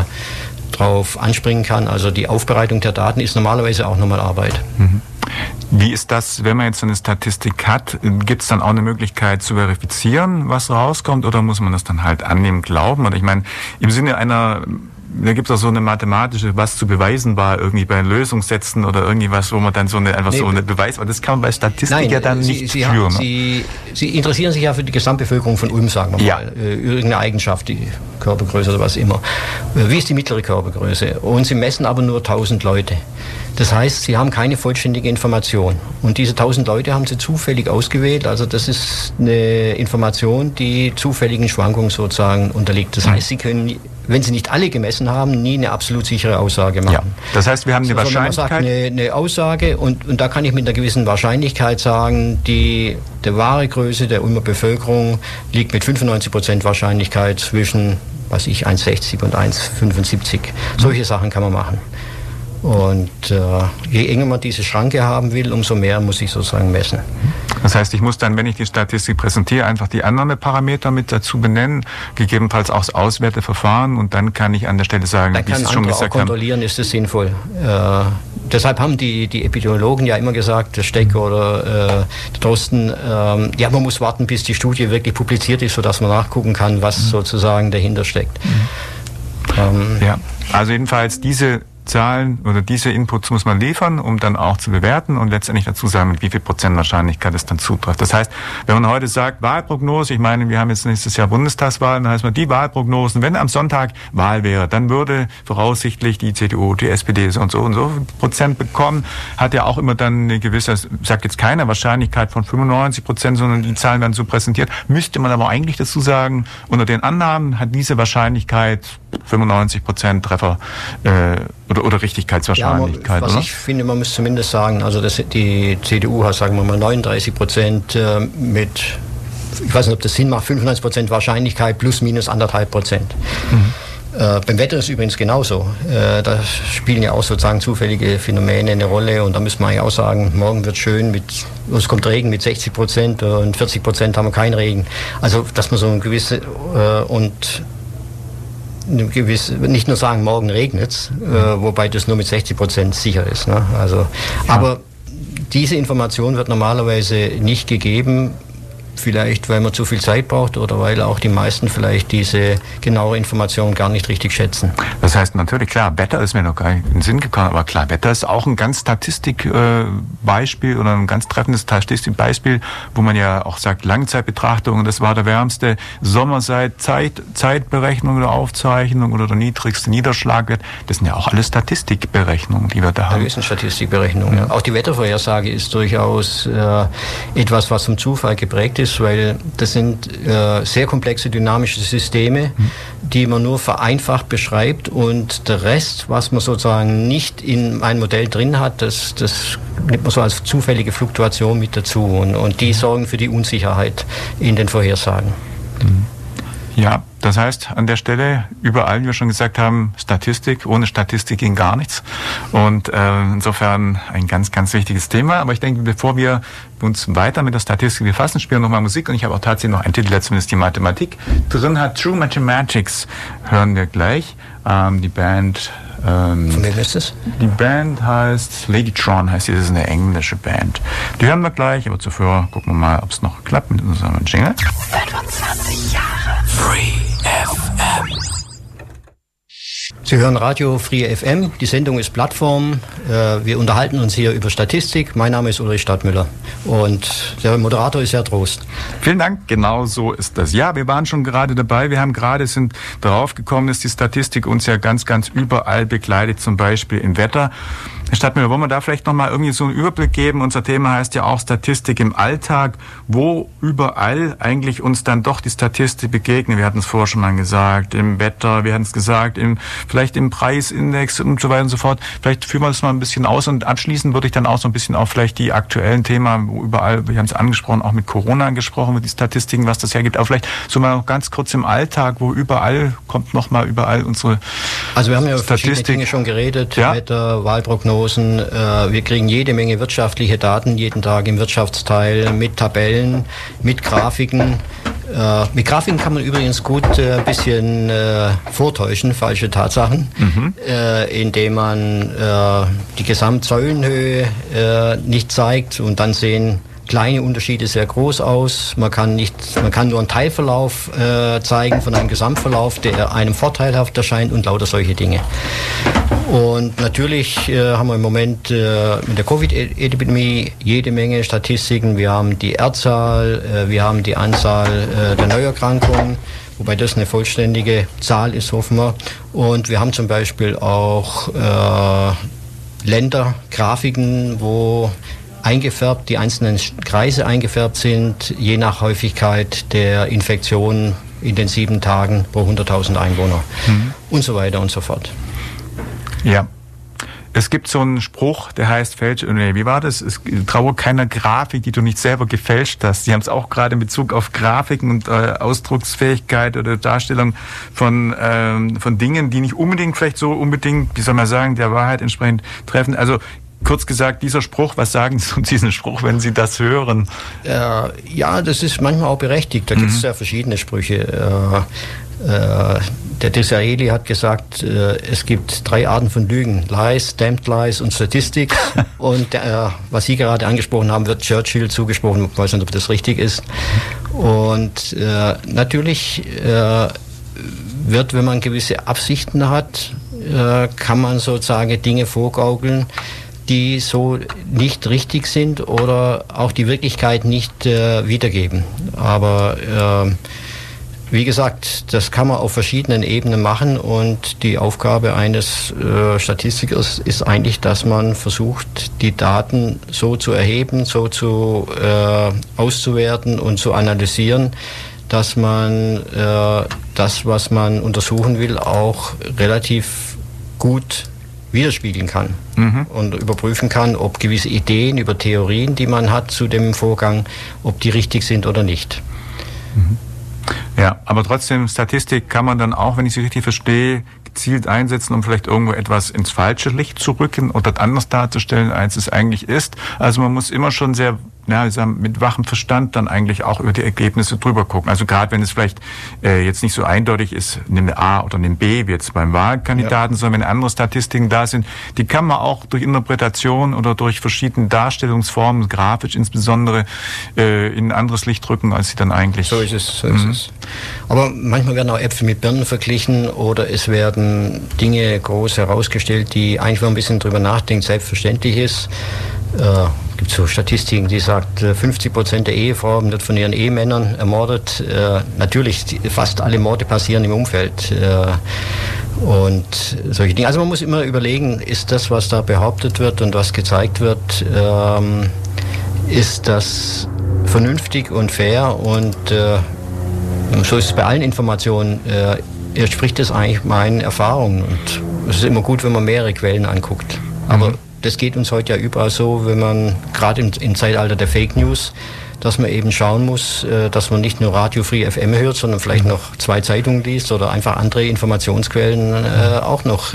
drauf anspringen kann. Also die Aufbereitung der Daten ist normalerweise auch nochmal Arbeit. Wie ist das, wenn man jetzt eine Statistik hat, gibt es dann auch eine Möglichkeit zu verifizieren, was rauskommt, oder muss man das dann halt annehmen, glauben? Oder ich meine, im Sinne einer, da gibt es auch so eine mathematische, was zu beweisen war, irgendwie bei Lösungssätzen oder irgendwie was, wo man dann so eine Beweis, aber das kann man bei Statistik ja dann nicht führen. Sie interessieren sich ja für die Gesamtbevölkerung von Ulm, sagen wir mal. Irgendeine Eigenschaft, die Körpergröße oder was immer. Wie ist die mittlere Körpergröße? Und Sie messen aber nur 1000 Leute. Das heißt, Sie haben keine vollständige Information. Und diese 1000 Leute haben Sie zufällig ausgewählt. Also das ist eine Information, die zufälligen Schwankungen sozusagen unterliegt. Das heißt, Sie können, wenn Sie nicht alle gemessen haben, nie eine absolut sichere Aussage machen. Ja. Das heißt, wir haben eine Wahrscheinlichkeit. Man sagt eine Aussage und da kann ich mit einer gewissen Wahrscheinlichkeit sagen, die wahre Größe der Ulmer Bevölkerung liegt mit 95% Wahrscheinlichkeit zwischen, 1,60 und 1,75. Solche Sachen kann man machen. Und je enger man diese Schranke haben will, umso mehr muss ich sozusagen messen. Das heißt, ich muss dann, wenn ich die Statistik präsentiere, einfach die Annahmeparameter mit dazu benennen, gegebenenfalls auch das Auswerteverfahren, und dann kann ich an der Stelle sagen, wie Sie schon gesagt haben. Kontrollieren, ist es sinnvoll. Deshalb haben die Epidemiologen ja immer gesagt, der Stecker oder der Drosten, man muss warten, bis die Studie wirklich publiziert ist, sodass man nachgucken kann, was sozusagen dahinter steckt. Ja, also jedenfalls diese Zahlen oder diese Inputs muss man liefern, um dann auch zu bewerten und letztendlich dazu sagen, mit wie viel Prozent Wahrscheinlichkeit es dann zutrifft. Das heißt, wenn man heute sagt, Wahlprognose, ich meine, wir haben jetzt nächstes Jahr Bundestagswahlen, dann heißt man, die Wahlprognosen, wenn am Sonntag Wahl wäre, dann würde voraussichtlich die CDU, die SPD so und so Prozent bekommen, hat ja auch immer dann eine gewisse, sagt jetzt keine Wahrscheinlichkeit von 95%, sondern die Zahlen werden so präsentiert. Müsste man aber eigentlich dazu sagen, unter den Annahmen hat diese Wahrscheinlichkeit 95% Treffer oder Richtigkeitswahrscheinlichkeit. Was ich finde, man muss zumindest sagen, also die CDU hat, sagen wir mal, 39% mit, ich weiß nicht, ob das Sinn macht, 95% Wahrscheinlichkeit plus minus 1,5%. Beim Wetter ist es übrigens genauso. Da spielen ja auch sozusagen zufällige Phänomene eine Rolle und da müssen wir eigentlich auch sagen, morgen wird schön, es kommt Regen mit 60% und 40% haben wir keinen Regen. Also dass man so ein gewisse nicht nur sagen, morgen regnet es, wobei das nur mit 60% sicher ist. Ne? Also, aber diese Information wird normalerweise nicht gegeben, vielleicht weil man zu viel Zeit braucht oder weil auch die meisten vielleicht diese genaue Information gar nicht richtig schätzen. Das heißt natürlich, klar, Wetter ist mir noch gar nicht in den Sinn gekommen, aber klar, Wetter ist auch ein ganz Statistikbeispiel oder ein ganz treffendes Statistikbeispiel, wo man ja auch sagt, Langzeitbetrachtung, das war der wärmste Sommer seit Zeitberechnung oder Aufzeichnung oder der niedrigste Niederschlagwert. Das sind ja auch alles Statistikberechnungen, die wir da haben. Das sind Statistikberechnungen. Ja. Auch die Wettervorhersage ist durchaus etwas, was vom Zufall geprägt ist, weil das sind sehr komplexe dynamische Systeme, die man nur vereinfacht beschreibt und der Rest, was man sozusagen nicht in ein Modell drin hat, das nimmt man so als zufällige Fluktuation mit dazu und die sorgen für die Unsicherheit in den Vorhersagen. Ja, das heißt, an der Stelle überall, wie wir schon gesagt haben, Statistik. Ohne Statistik ging gar nichts. Und insofern ein ganz, ganz wichtiges Thema. Aber ich denke, bevor wir uns weiter mit der Statistik befassen, spielen wir nochmal Musik. Und ich habe auch tatsächlich noch einen Titel, der zumindest die Mathematik drin hat. True Mathematics hören wir gleich. Die Band... Von wem ist das? Die Band heißt Ladytron, heißt sie, das ist eine englische Band. Die hören wir gleich, aber zuvor gucken wir mal, ob es noch klappt mit unserem Jingle. 25 Jahre Free FM. Sie hören Radio Free FM, die Sendung ist Plattform. Wir unterhalten uns hier über Statistik. Mein Name ist Ulrich Stadtmüller und der Moderator ist Herr Trost. Vielen Dank, genau so ist das. Ja, wir waren schon gerade dabei, sind darauf gekommen, dass die Statistik uns ja ganz, ganz überall begleitet, zum Beispiel im Wetter. Herr Stadtmüller, wollen wir da vielleicht nochmal irgendwie so einen Überblick geben? Unser Thema heißt ja auch Statistik im Alltag, wo überall eigentlich uns dann doch die Statistik begegnet. Wir hatten es vorher schon mal gesagt, im Wetter, wir hatten es gesagt, vielleicht im Preisindex und so weiter und so fort. Vielleicht führen wir das mal ein bisschen aus und abschließend würde ich dann auch so ein bisschen auf vielleicht die aktuellen Themen, wo überall, wir haben es angesprochen, auch mit Corona gesprochen, mit den Statistiken, was das hergibt. Aber vielleicht so mal noch ganz kurz im Alltag, wo überall, kommt nochmal überall unsere Also wir haben ja über Statistik. verschiedene Dinge schon geredet, ja. Wetter, Wahlprognosen. Wir kriegen jede Menge wirtschaftliche Daten jeden Tag im Wirtschaftsteil mit Tabellen, mit Grafiken. Mit Grafiken kann man übrigens gut ein bisschen vortäuschen, falsche Tatsachen, indem man die Gesamtsäulenhöhe nicht zeigt und dann sehen kleine Unterschiede sehr groß aus. Man kann nur einen Teilverlauf zeigen von einem Gesamtverlauf, der einem vorteilhaft erscheint und lauter solche Dinge. Und natürlich haben wir im Moment mit der Covid-Epidemie jede Menge Statistiken. Wir haben die R-Zahl, wir haben die Anzahl der Neuerkrankungen, wobei das eine vollständige Zahl ist, hoffen wir. Und wir haben zum Beispiel auch Ländergrafiken, wo die einzelnen Kreise eingefärbt sind, je nach Häufigkeit der Infektion in den 7 Tagen pro 100.000 Einwohner und so weiter und so fort. Ja. Es gibt so einen Spruch, der heißt wie war das? Es traue keiner Grafik, die du nicht selber gefälscht hast. Sie haben es auch gerade in Bezug auf Grafiken und Ausdrucksfähigkeit oder Darstellung von Dingen, die nicht unbedingt, wie soll man sagen, der Wahrheit entsprechend treffen. Also kurz gesagt, dieser Spruch, was sagen Sie zu diesem Spruch, wenn Sie das hören? Ja, das ist manchmal auch berechtigt. Da gibt es ja verschiedene Sprüche. Der Disraeli hat gesagt, es gibt 3 Arten von Lügen: Lies, Damned Lies und Statistik. Und was Sie gerade angesprochen haben, wird Churchill zugesprochen. Ich weiß nicht, ob das richtig ist. Und natürlich wird, wenn man gewisse Absichten hat, kann man sozusagen Dinge vorgaukeln, die so nicht richtig sind oder auch die Wirklichkeit nicht wiedergeben. Aber wie gesagt, das kann man auf verschiedenen Ebenen machen und die Aufgabe eines Statistikers ist eigentlich, dass man versucht, die Daten so zu erheben, so zu auszuwerten und zu analysieren, dass man das, was man untersuchen will, auch relativ gut widerspiegeln kann und überprüfen kann, ob gewisse Ideen über Theorien, die man hat zu dem Vorgang, ob die richtig sind oder nicht. Ja, aber trotzdem, Statistik kann man dann auch, wenn ich sie richtig verstehe, gezielt einsetzen, um vielleicht irgendwo etwas ins falsche Licht zu rücken oder anders darzustellen, als es eigentlich ist. Also man muss immer schon sehr mit wachem Verstand dann eigentlich auch über die Ergebnisse drüber gucken. Also gerade wenn es vielleicht jetzt nicht so eindeutig ist, nimm eine A oder nimm B, wie jetzt beim Wahlkandidaten, sondern wenn andere Statistiken da sind, die kann man auch durch Interpretation oder durch verschiedene Darstellungsformen, grafisch insbesondere, in ein anderes Licht rücken, als sie dann eigentlich... So ist es. Aber manchmal werden auch Äpfel mit Birnen verglichen oder es werden Dinge groß herausgestellt, die eigentlich, wenn man ein bisschen drüber nachdenkt, selbstverständlich ist. Es gibt so Statistiken, die sagt, 50% der Ehefrauen wird von ihren Ehemännern ermordet. Natürlich, fast alle Morde passieren im Umfeld. Und solche Dinge. Also man muss immer überlegen, ist das, was da behauptet wird und was gezeigt wird, ist das vernünftig und fair? Und so ist es bei allen Informationen. Entspricht das eigentlich meinen Erfahrungen? Und es ist immer gut, wenn man mehrere Quellen anguckt. Aber das geht uns heute ja überall so, wenn man gerade im Zeitalter der Fake News, dass man eben schauen muss, dass man nicht nur Radio Free FM hört, sondern vielleicht noch 2 Zeitungen liest oder einfach andere Informationsquellen auch noch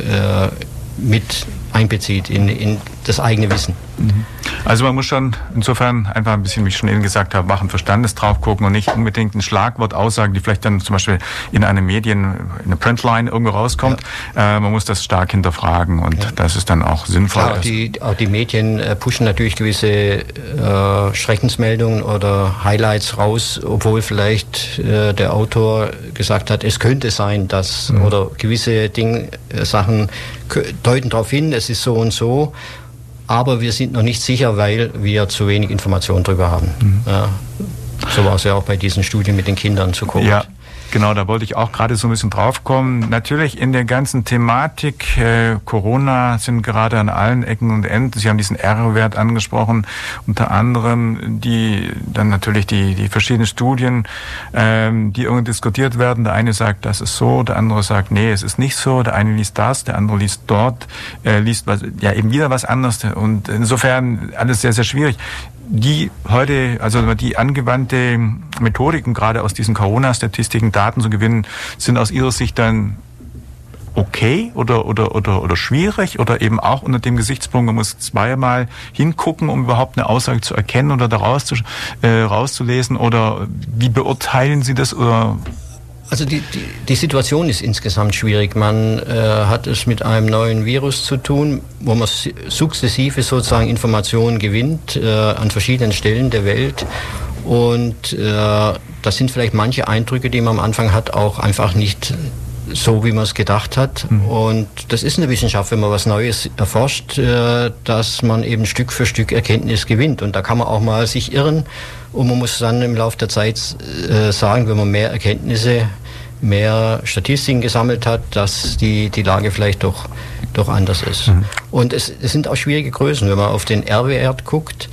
mit einbezieht in das eigene Wissen. Also man muss schon insofern einfach ein bisschen, wie ich schon eben gesagt habe, wachen Verstandes drauf gucken und nicht unbedingt ein Schlagwort aussagen, die vielleicht dann zum Beispiel in einem Medien, in einer Printline irgendwo rauskommt. Ja. Man muss das stark hinterfragen und das ist dann auch sinnvoll. Klar, auch die Medien pushen natürlich gewisse Schreckensmeldungen oder Highlights raus, obwohl vielleicht der Autor gesagt hat, es könnte sein, dass oder gewisse Sachen deuten darauf hin, es ist so und so. Aber wir sind noch nicht sicher, weil wir zu wenig Informationen darüber haben. Ja, so war es ja auch bei diesen Studien mit den Kindern zu Covid. Ja, genau, da wollte ich auch gerade so ein bisschen drauf kommen. Natürlich in der ganzen Thematik Corona sind gerade an allen Ecken und Enden. Sie haben diesen R-Wert angesprochen, unter anderem die dann natürlich die verschiedenen Studien, die irgendwie diskutiert werden. Der eine sagt, das ist so, der andere sagt, nee, es ist nicht so. Der eine liest das, der andere liest dort, liest was, ja eben wieder was anderes. Und insofern alles sehr, sehr schwierig. Die heute, also die angewandte Methodiken, gerade aus diesen Corona-Statistiken Daten zu gewinnen, sind aus Ihrer Sicht dann okay oder schwierig oder eben auch unter dem Gesichtspunkt, man muss zweimal hingucken, um überhaupt eine Aussage zu erkennen oder daraus rauszulesen, oder wie beurteilen Sie das? Oder? Also die Situation ist insgesamt schwierig. Man hat es mit einem neuen Virus zu tun, wo man sukzessive sozusagen Informationen gewinnt an verschiedenen Stellen der Welt. Und das sind vielleicht manche Eindrücke, die man am Anfang hat, auch einfach nicht so, wie man es gedacht hat. Und das ist eine Wissenschaft, wenn man was Neues erforscht, dass man eben Stück für Stück Erkenntnis gewinnt. Und da kann man auch mal sich irren. Und man muss dann im Laufe der Zeit sagen, wenn man mehr Erkenntnisse, mehr Statistiken gesammelt hat, dass die Lage vielleicht doch anders ist. Und es sind auch schwierige Größen. Wenn man auf den R-Wert guckt,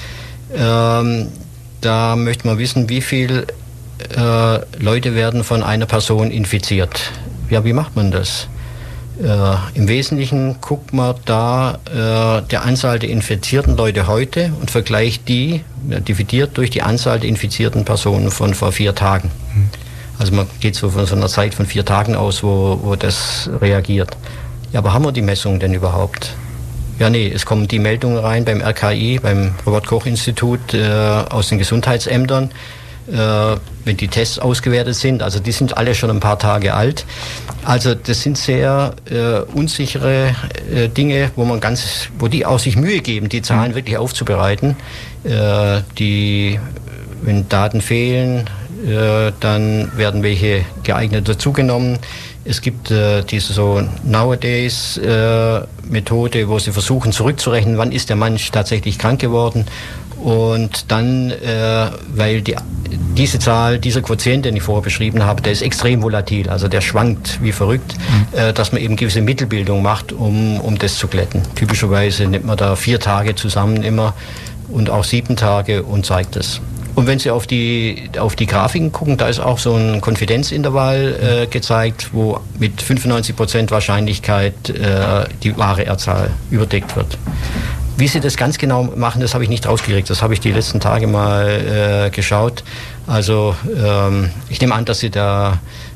da möchte man wissen, wie viele Leute werden von einer Person infiziert. Ja, wie macht man das? Im Wesentlichen guckt man da der Anzahl der infizierten Leute heute und vergleicht die, dividiert durch die Anzahl der infizierten Personen von vor 4 Tagen. Also man geht so von so einer Zeit von 4 Tagen aus, wo das reagiert. Ja, aber haben wir die Messungen denn überhaupt? Ja, nee, es kommen die Meldungen rein beim RKI, beim Robert-Koch-Institut, aus den Gesundheitsämtern, wenn die Tests ausgewertet sind. Also die sind alle schon ein paar Tage alt. Also das sind sehr unsichere Dinge, wo die auch sich Mühe geben, die Zahlen wirklich aufzubereiten. Wenn Daten fehlen, dann werden welche geeignet dazugenommen. Es gibt diese so Nowadays Methode, wo sie versuchen zurückzurechnen, wann ist der Mensch tatsächlich krank geworden. Und dann, weil diese Zahl, dieser Quotient, den ich vorher beschrieben habe, der ist extrem volatil, also der schwankt wie verrückt, dass man eben gewisse Mittelbildung macht, um das zu glätten. Typischerweise nimmt man da 4 Tage zusammen immer und auch 7 Tage und zeigt es. Und wenn Sie auf die Grafiken gucken, da ist auch so ein Konfidenzintervall gezeigt, wo mit 95% Wahrscheinlichkeit die wahre R-Zahl überdeckt wird. Wie Sie das ganz genau machen, das habe ich nicht rausgekriegt. Das habe ich die letzten Tage mal geschaut. Also ich nehme an, dass Sie da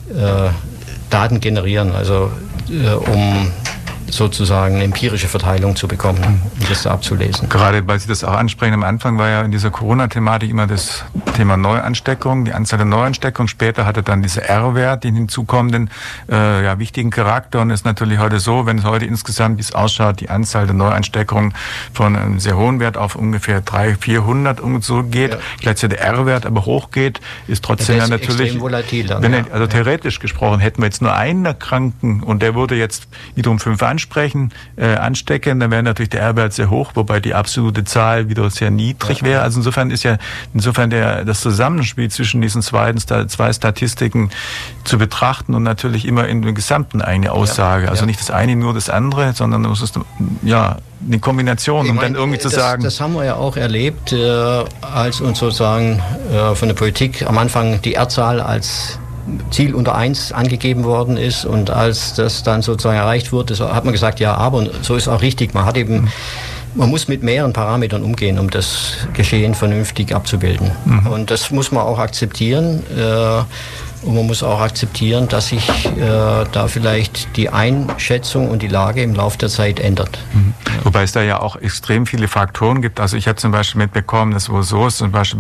Daten generieren, also um sozusagen eine empirische Verteilung zu bekommen, um das da abzulesen. Gerade weil Sie das auch ansprechen, am Anfang war ja in dieser Corona-Thematik immer das Thema Neuansteckung, die Anzahl der Neuansteckungen. Später hatte dann dieser R-Wert, den hinzukommenden wichtigen Charakter. Und es ist natürlich heute so, wenn es heute insgesamt, wie es ausschaut, die Anzahl der Neuansteckungen von einem sehr hohen Wert auf ungefähr 300-400 und so geht, gleichzeitig der R-Wert aber hochgeht, ist trotzdem ja natürlich extrem volatil dann, also theoretisch gesprochen, hätten wir jetzt nur einen Erkrankten und der würde jetzt wiederum 5 anstecken, dann wäre natürlich der R-Wert sehr hoch, wobei die absolute Zahl wieder sehr niedrig wäre. Also insofern ist ja das Zusammenspiel zwischen diesen zwei Statistiken zu betrachten und natürlich immer in dem Gesamten eine Aussage. Also nicht das eine nur das andere, sondern es ist eine Kombination, um dann irgendwie zu sagen. Das haben wir ja auch erlebt, als uns sozusagen von der Politik am Anfang die R-Zahl als Ziel unter 1 angegeben worden ist und als das dann sozusagen erreicht wurde, hat man gesagt, ja, aber so ist auch richtig. Man muss mit mehreren Parametern umgehen, um das Geschehen vernünftig abzubilden. Und das muss man auch akzeptieren. Und man muss auch akzeptieren, dass sich da vielleicht die Einschätzung und die Lage im Laufe der Zeit ändert. Wobei es da ja auch extrem viele Faktoren gibt. Also ich habe zum Beispiel mitbekommen, dass wohl so ist, zum Beispiel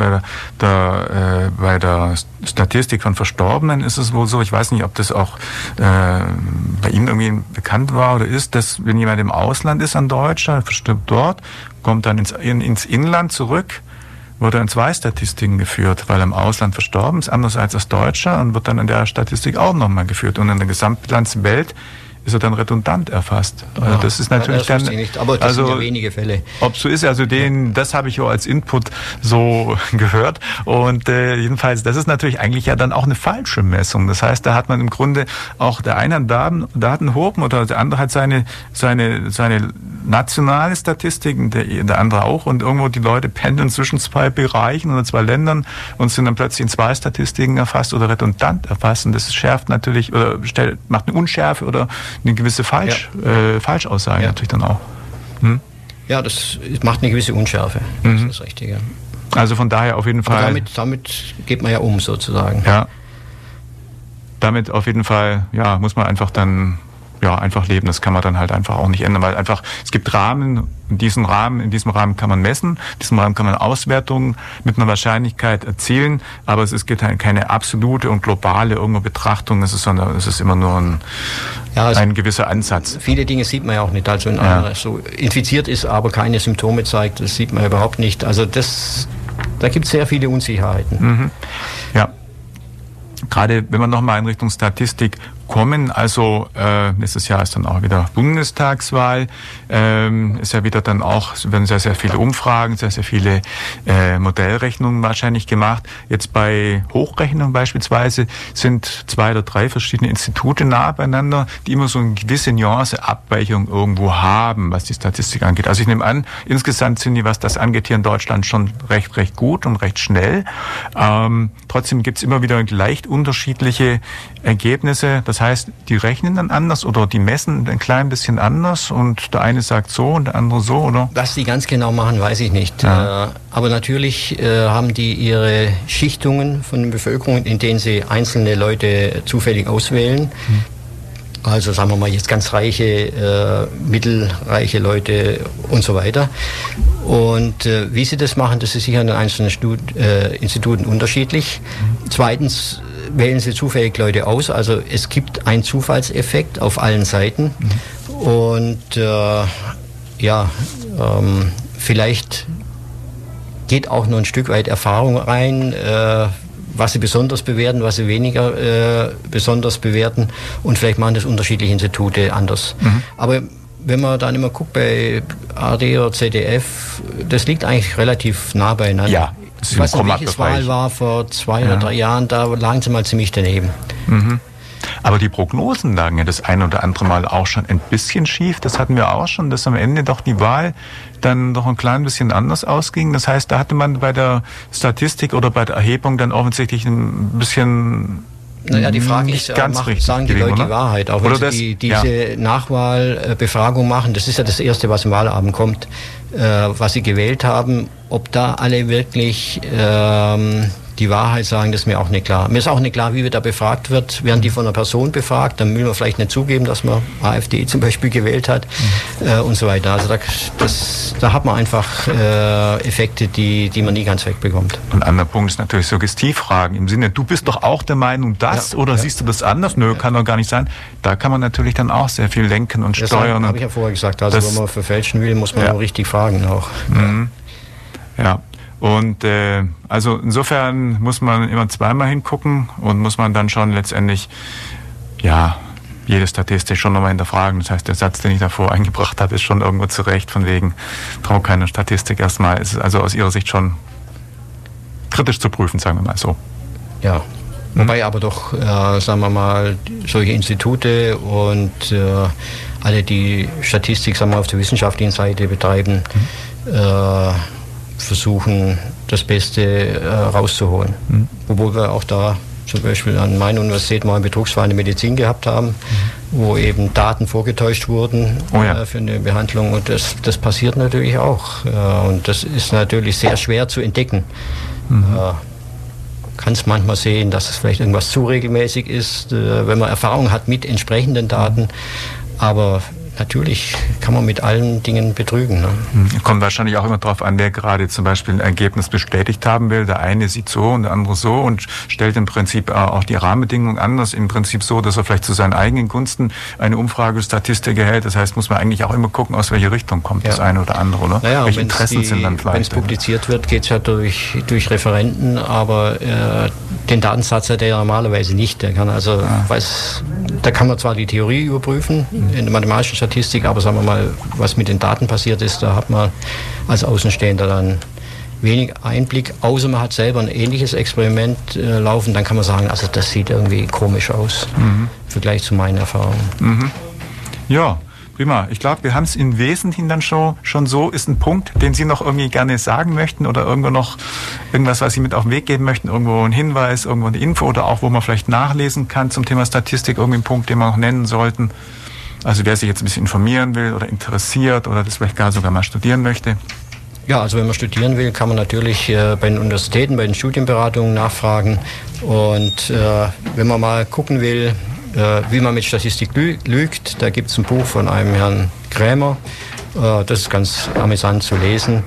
bei der Statistik von Verstorbenen ist es wohl so, ich weiß nicht, ob das auch bei Ihnen irgendwie bekannt war oder ist, dass wenn jemand im Ausland ist, ein Deutscher, verstirbt dort, kommt dann ins Inland zurück, wurde in 2 Statistiken geführt, weil er im Ausland verstorben ist, anders als Deutscher, und wird dann in der Statistik auch nochmal geführt. Und in der Gesamtbilanz Welt ist er dann redundant erfasst. Also das ist natürlich das nicht, aber das sind ja wenige Fälle. Ob so ist, also das habe ich auch als Input so gehört. Und jedenfalls, das ist natürlich eigentlich ja dann auch eine falsche Messung. Das heißt, da hat man im Grunde auch der eine Daten hoben oder der andere hat seine nationale Statistik, der andere auch, und irgendwo die Leute pendeln zwischen 2 Bereichen oder 2 Ländern und sind dann plötzlich in 2 Statistiken erfasst oder redundant erfasst. Und das schärft natürlich oder macht eine Unschärfe oder eine gewisse Falschaussage natürlich dann auch. Ja, das macht eine gewisse Unschärfe. Das ist das Richtige. Also von daher auf jeden Fall. Aber damit geht man ja um sozusagen. Ja. Damit auf jeden Fall, muss man einfach dann einfach leben. Das kann man dann halt einfach auch nicht ändern, weil einfach es gibt Rahmen. In diesem Rahmen kann man messen, in diesem Rahmen kann man Auswertungen mit einer Wahrscheinlichkeit erzielen, aber es gibt halt keine absolute und globale Betrachtung, sondern es ist immer nur ein gewisser Ansatz. Viele Dinge sieht man ja auch nicht, also wenn einer so infiziert ist, aber keine Symptome zeigt, das sieht man überhaupt nicht. Also da gibt es sehr viele Unsicherheiten. Ja. Gerade wenn wir nochmal in Richtung Statistik kommen, also nächstes Jahr ist dann auch wieder Bundestagswahl, ist ja wieder dann auch, werden sehr, sehr viele Umfragen, sehr, sehr viele Modellrechnungen wahrscheinlich gemacht. Jetzt bei Hochrechnungen beispielsweise sind 2 oder 3 verschiedene Institute nahe beieinander, die immer so eine gewisse Nuance Abweichung irgendwo haben, was die Statistik angeht. Also ich nehme an, insgesamt sind die, was das angeht, hier in Deutschland schon recht gut und recht schnell. Trotzdem gibt es immer wieder leicht unterschiedliche Ergebnisse. Das heißt, die rechnen dann anders oder die messen ein klein bisschen anders und der eine sagt so und der andere so, oder? Was die ganz genau machen, weiß ich nicht. Ja. Aber natürlich haben die ihre Schichtungen von der Bevölkerung, in denen sie einzelne Leute zufällig auswählen. Also sagen wir mal jetzt ganz reiche, mittelreiche Leute und so weiter. Und wie sie das machen, das ist sicher in den einzelnen Instituten unterschiedlich. Zweitens wählen sie zufällig Leute aus. Also es gibt einen Zufallseffekt auf allen Seiten. Und vielleicht geht auch noch ein Stück weit Erfahrung rein. was sie besonders bewerten, was sie weniger besonders bewerten und vielleicht machen das unterschiedliche Institute anders. Aber wenn man dann immer guckt bei ARD oder ZDF, das liegt eigentlich relativ nah beieinander. Ja, ich weiß nicht, welches Wahl war vor 2 oder 3 Jahren, da lagen sie mal ziemlich daneben. Aber die Prognosen lagen ja das ein oder andere Mal auch schon ein bisschen schief. Das hatten wir auch schon, dass am Ende doch die Wahl dann doch ein klein bisschen anders ausging. Das heißt, da hatte man bei der Statistik oder bei der Erhebung dann offensichtlich ein bisschen... Naja, die Frage ist, sagen die Leute die Wahrheit, auch wenn sie diese Nachwahlbefragung machen. Das ist ja das Erste, was am Wahlabend kommt, was sie gewählt haben. Ob da alle wirklich die Wahrheit sagen, das ist mir auch nicht klar. Mir ist auch nicht klar, wie da befragt wird. Werden die von einer Person befragt, dann will man vielleicht nicht zugeben, dass man AfD zum Beispiel gewählt hat und so weiter. Also da hat man einfach Effekte, die man nie ganz wegbekommt. Ein anderer Punkt ist natürlich Suggestivfragen im Sinne, du bist doch auch der Meinung das oder siehst du das anders? Nö, kann doch gar nicht sein. Da kann man natürlich dann auch sehr viel lenken und steuern. Das habe ich ja vorher gesagt. Also wenn man verfälschen will, muss man richtig fragen auch. Ja. Und also insofern muss man immer zweimal hingucken und muss man dann schon letztendlich jede Statistik schon nochmal hinterfragen. Das heißt, der Satz, den ich davor eingebracht habe, ist schon irgendwo zurecht, von wegen, trau keine Statistik erstmal. Es ist also aus Ihrer Sicht schon kritisch zu prüfen, sagen wir mal so. Ja, wobei aber doch, sagen wir mal, solche Institute und alle, die Statistik, sagen wir mal, auf der wissenschaftlichen Seite betreiben, versuchen, das Beste rauszuholen. Obwohl wir auch da zum Beispiel an meiner Universität mal einen Betrugsfall in der Medizin gehabt haben, wo eben Daten vorgetäuscht wurden für eine Behandlung. Und das passiert natürlich auch. Und das ist natürlich sehr schwer zu entdecken. Kann es manchmal sehen, dass es vielleicht irgendwas zu regelmäßig ist, wenn man Erfahrung hat mit entsprechenden Daten. Aber natürlich kann man mit allen Dingen betrügen. Ne? Kommt wahrscheinlich auch immer darauf an, wer gerade zum Beispiel ein Ergebnis bestätigt haben will. Der eine sieht so und der andere so und stellt im Prinzip auch die Rahmenbedingungen anders. Im Prinzip so, dass er vielleicht zu seinen eigenen Gunsten eine Umfragestatistik erhält. Das heißt, muss man eigentlich auch immer gucken, aus welche Richtung kommt das eine oder andere. Oder? Naja, welche Interessen sind dann vielleicht? Wenn es publiziert wird, geht es ja durch Referenten, aber den Datensatz hat er ja normalerweise nicht. Der kann also, da kann man zwar die Theorie überprüfen in der mathematischen Statistik, aber sagen wir mal, was mit den Daten passiert ist, da hat man als Außenstehender dann wenig Einblick, außer man hat selber ein ähnliches Experiment laufen, dann kann man sagen, also das sieht irgendwie komisch aus, im Vergleich zu meinen Erfahrungen. Ja, prima. Ich glaube, wir haben es im Wesentlichen dann schon so. Ist ein Punkt, den Sie noch irgendwie gerne sagen möchten oder irgendwo noch irgendwas, was Sie mit auf den Weg geben möchten, irgendwo ein Hinweis, irgendwo eine Info oder auch, wo man vielleicht nachlesen kann zum Thema Statistik, irgendwie ein Punkt, den wir noch nennen sollten? Also wer sich jetzt ein bisschen informieren will oder interessiert oder das vielleicht gar sogar mal studieren möchte. Ja, also wenn man studieren will, kann man natürlich bei den Universitäten, bei den Studienberatungen nachfragen. Und wenn man mal gucken will, wie man mit Statistik lügt, da gibt es ein Buch von einem Herrn Krämer. Das ist ganz amüsant zu lesen.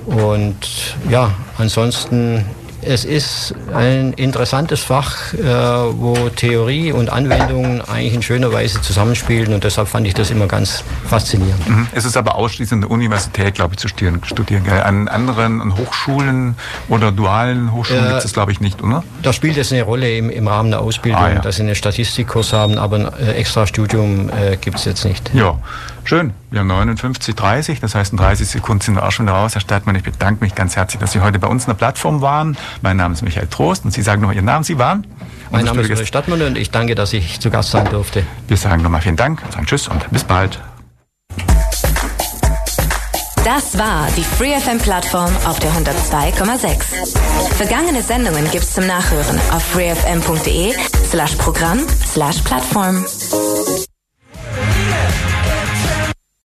Und ja, ansonsten, es ist ein interessantes Fach, wo Theorie und Anwendungen eigentlich in schöner Weise zusammenspielen und deshalb fand ich das immer ganz faszinierend. Es ist aber ausschließlich an der Universität, glaube ich, zu studieren. An anderen Hochschulen oder dualen Hochschulen gibt es, glaube ich, nicht, oder? Da spielt es eine Rolle im Rahmen der Ausbildung, dass sie einen Statistikkurs haben, aber ein extra Studium gibt es jetzt nicht. Ja, schön. Wir haben 59:30, das heißt in 30 Sekunden sind wir auch schon raus. Herr Stadtmann, ich bedanke mich ganz herzlich, dass Sie heute bei uns in der Plattform waren. Mein Name ist Michael Trost und Sie sagen nochmal Ihren Namen. Sie waren? Mein Name ist Ulrich Stadtmann und ich danke, dass ich zu Gast sein durfte. Wir sagen nochmal vielen Dank, sagen Tschüss und bis bald. Das war die Free FM Plattform auf der 102,6. Vergangene Sendungen gibt's zum Nachhören auf freefm.de/Programm/Plattform.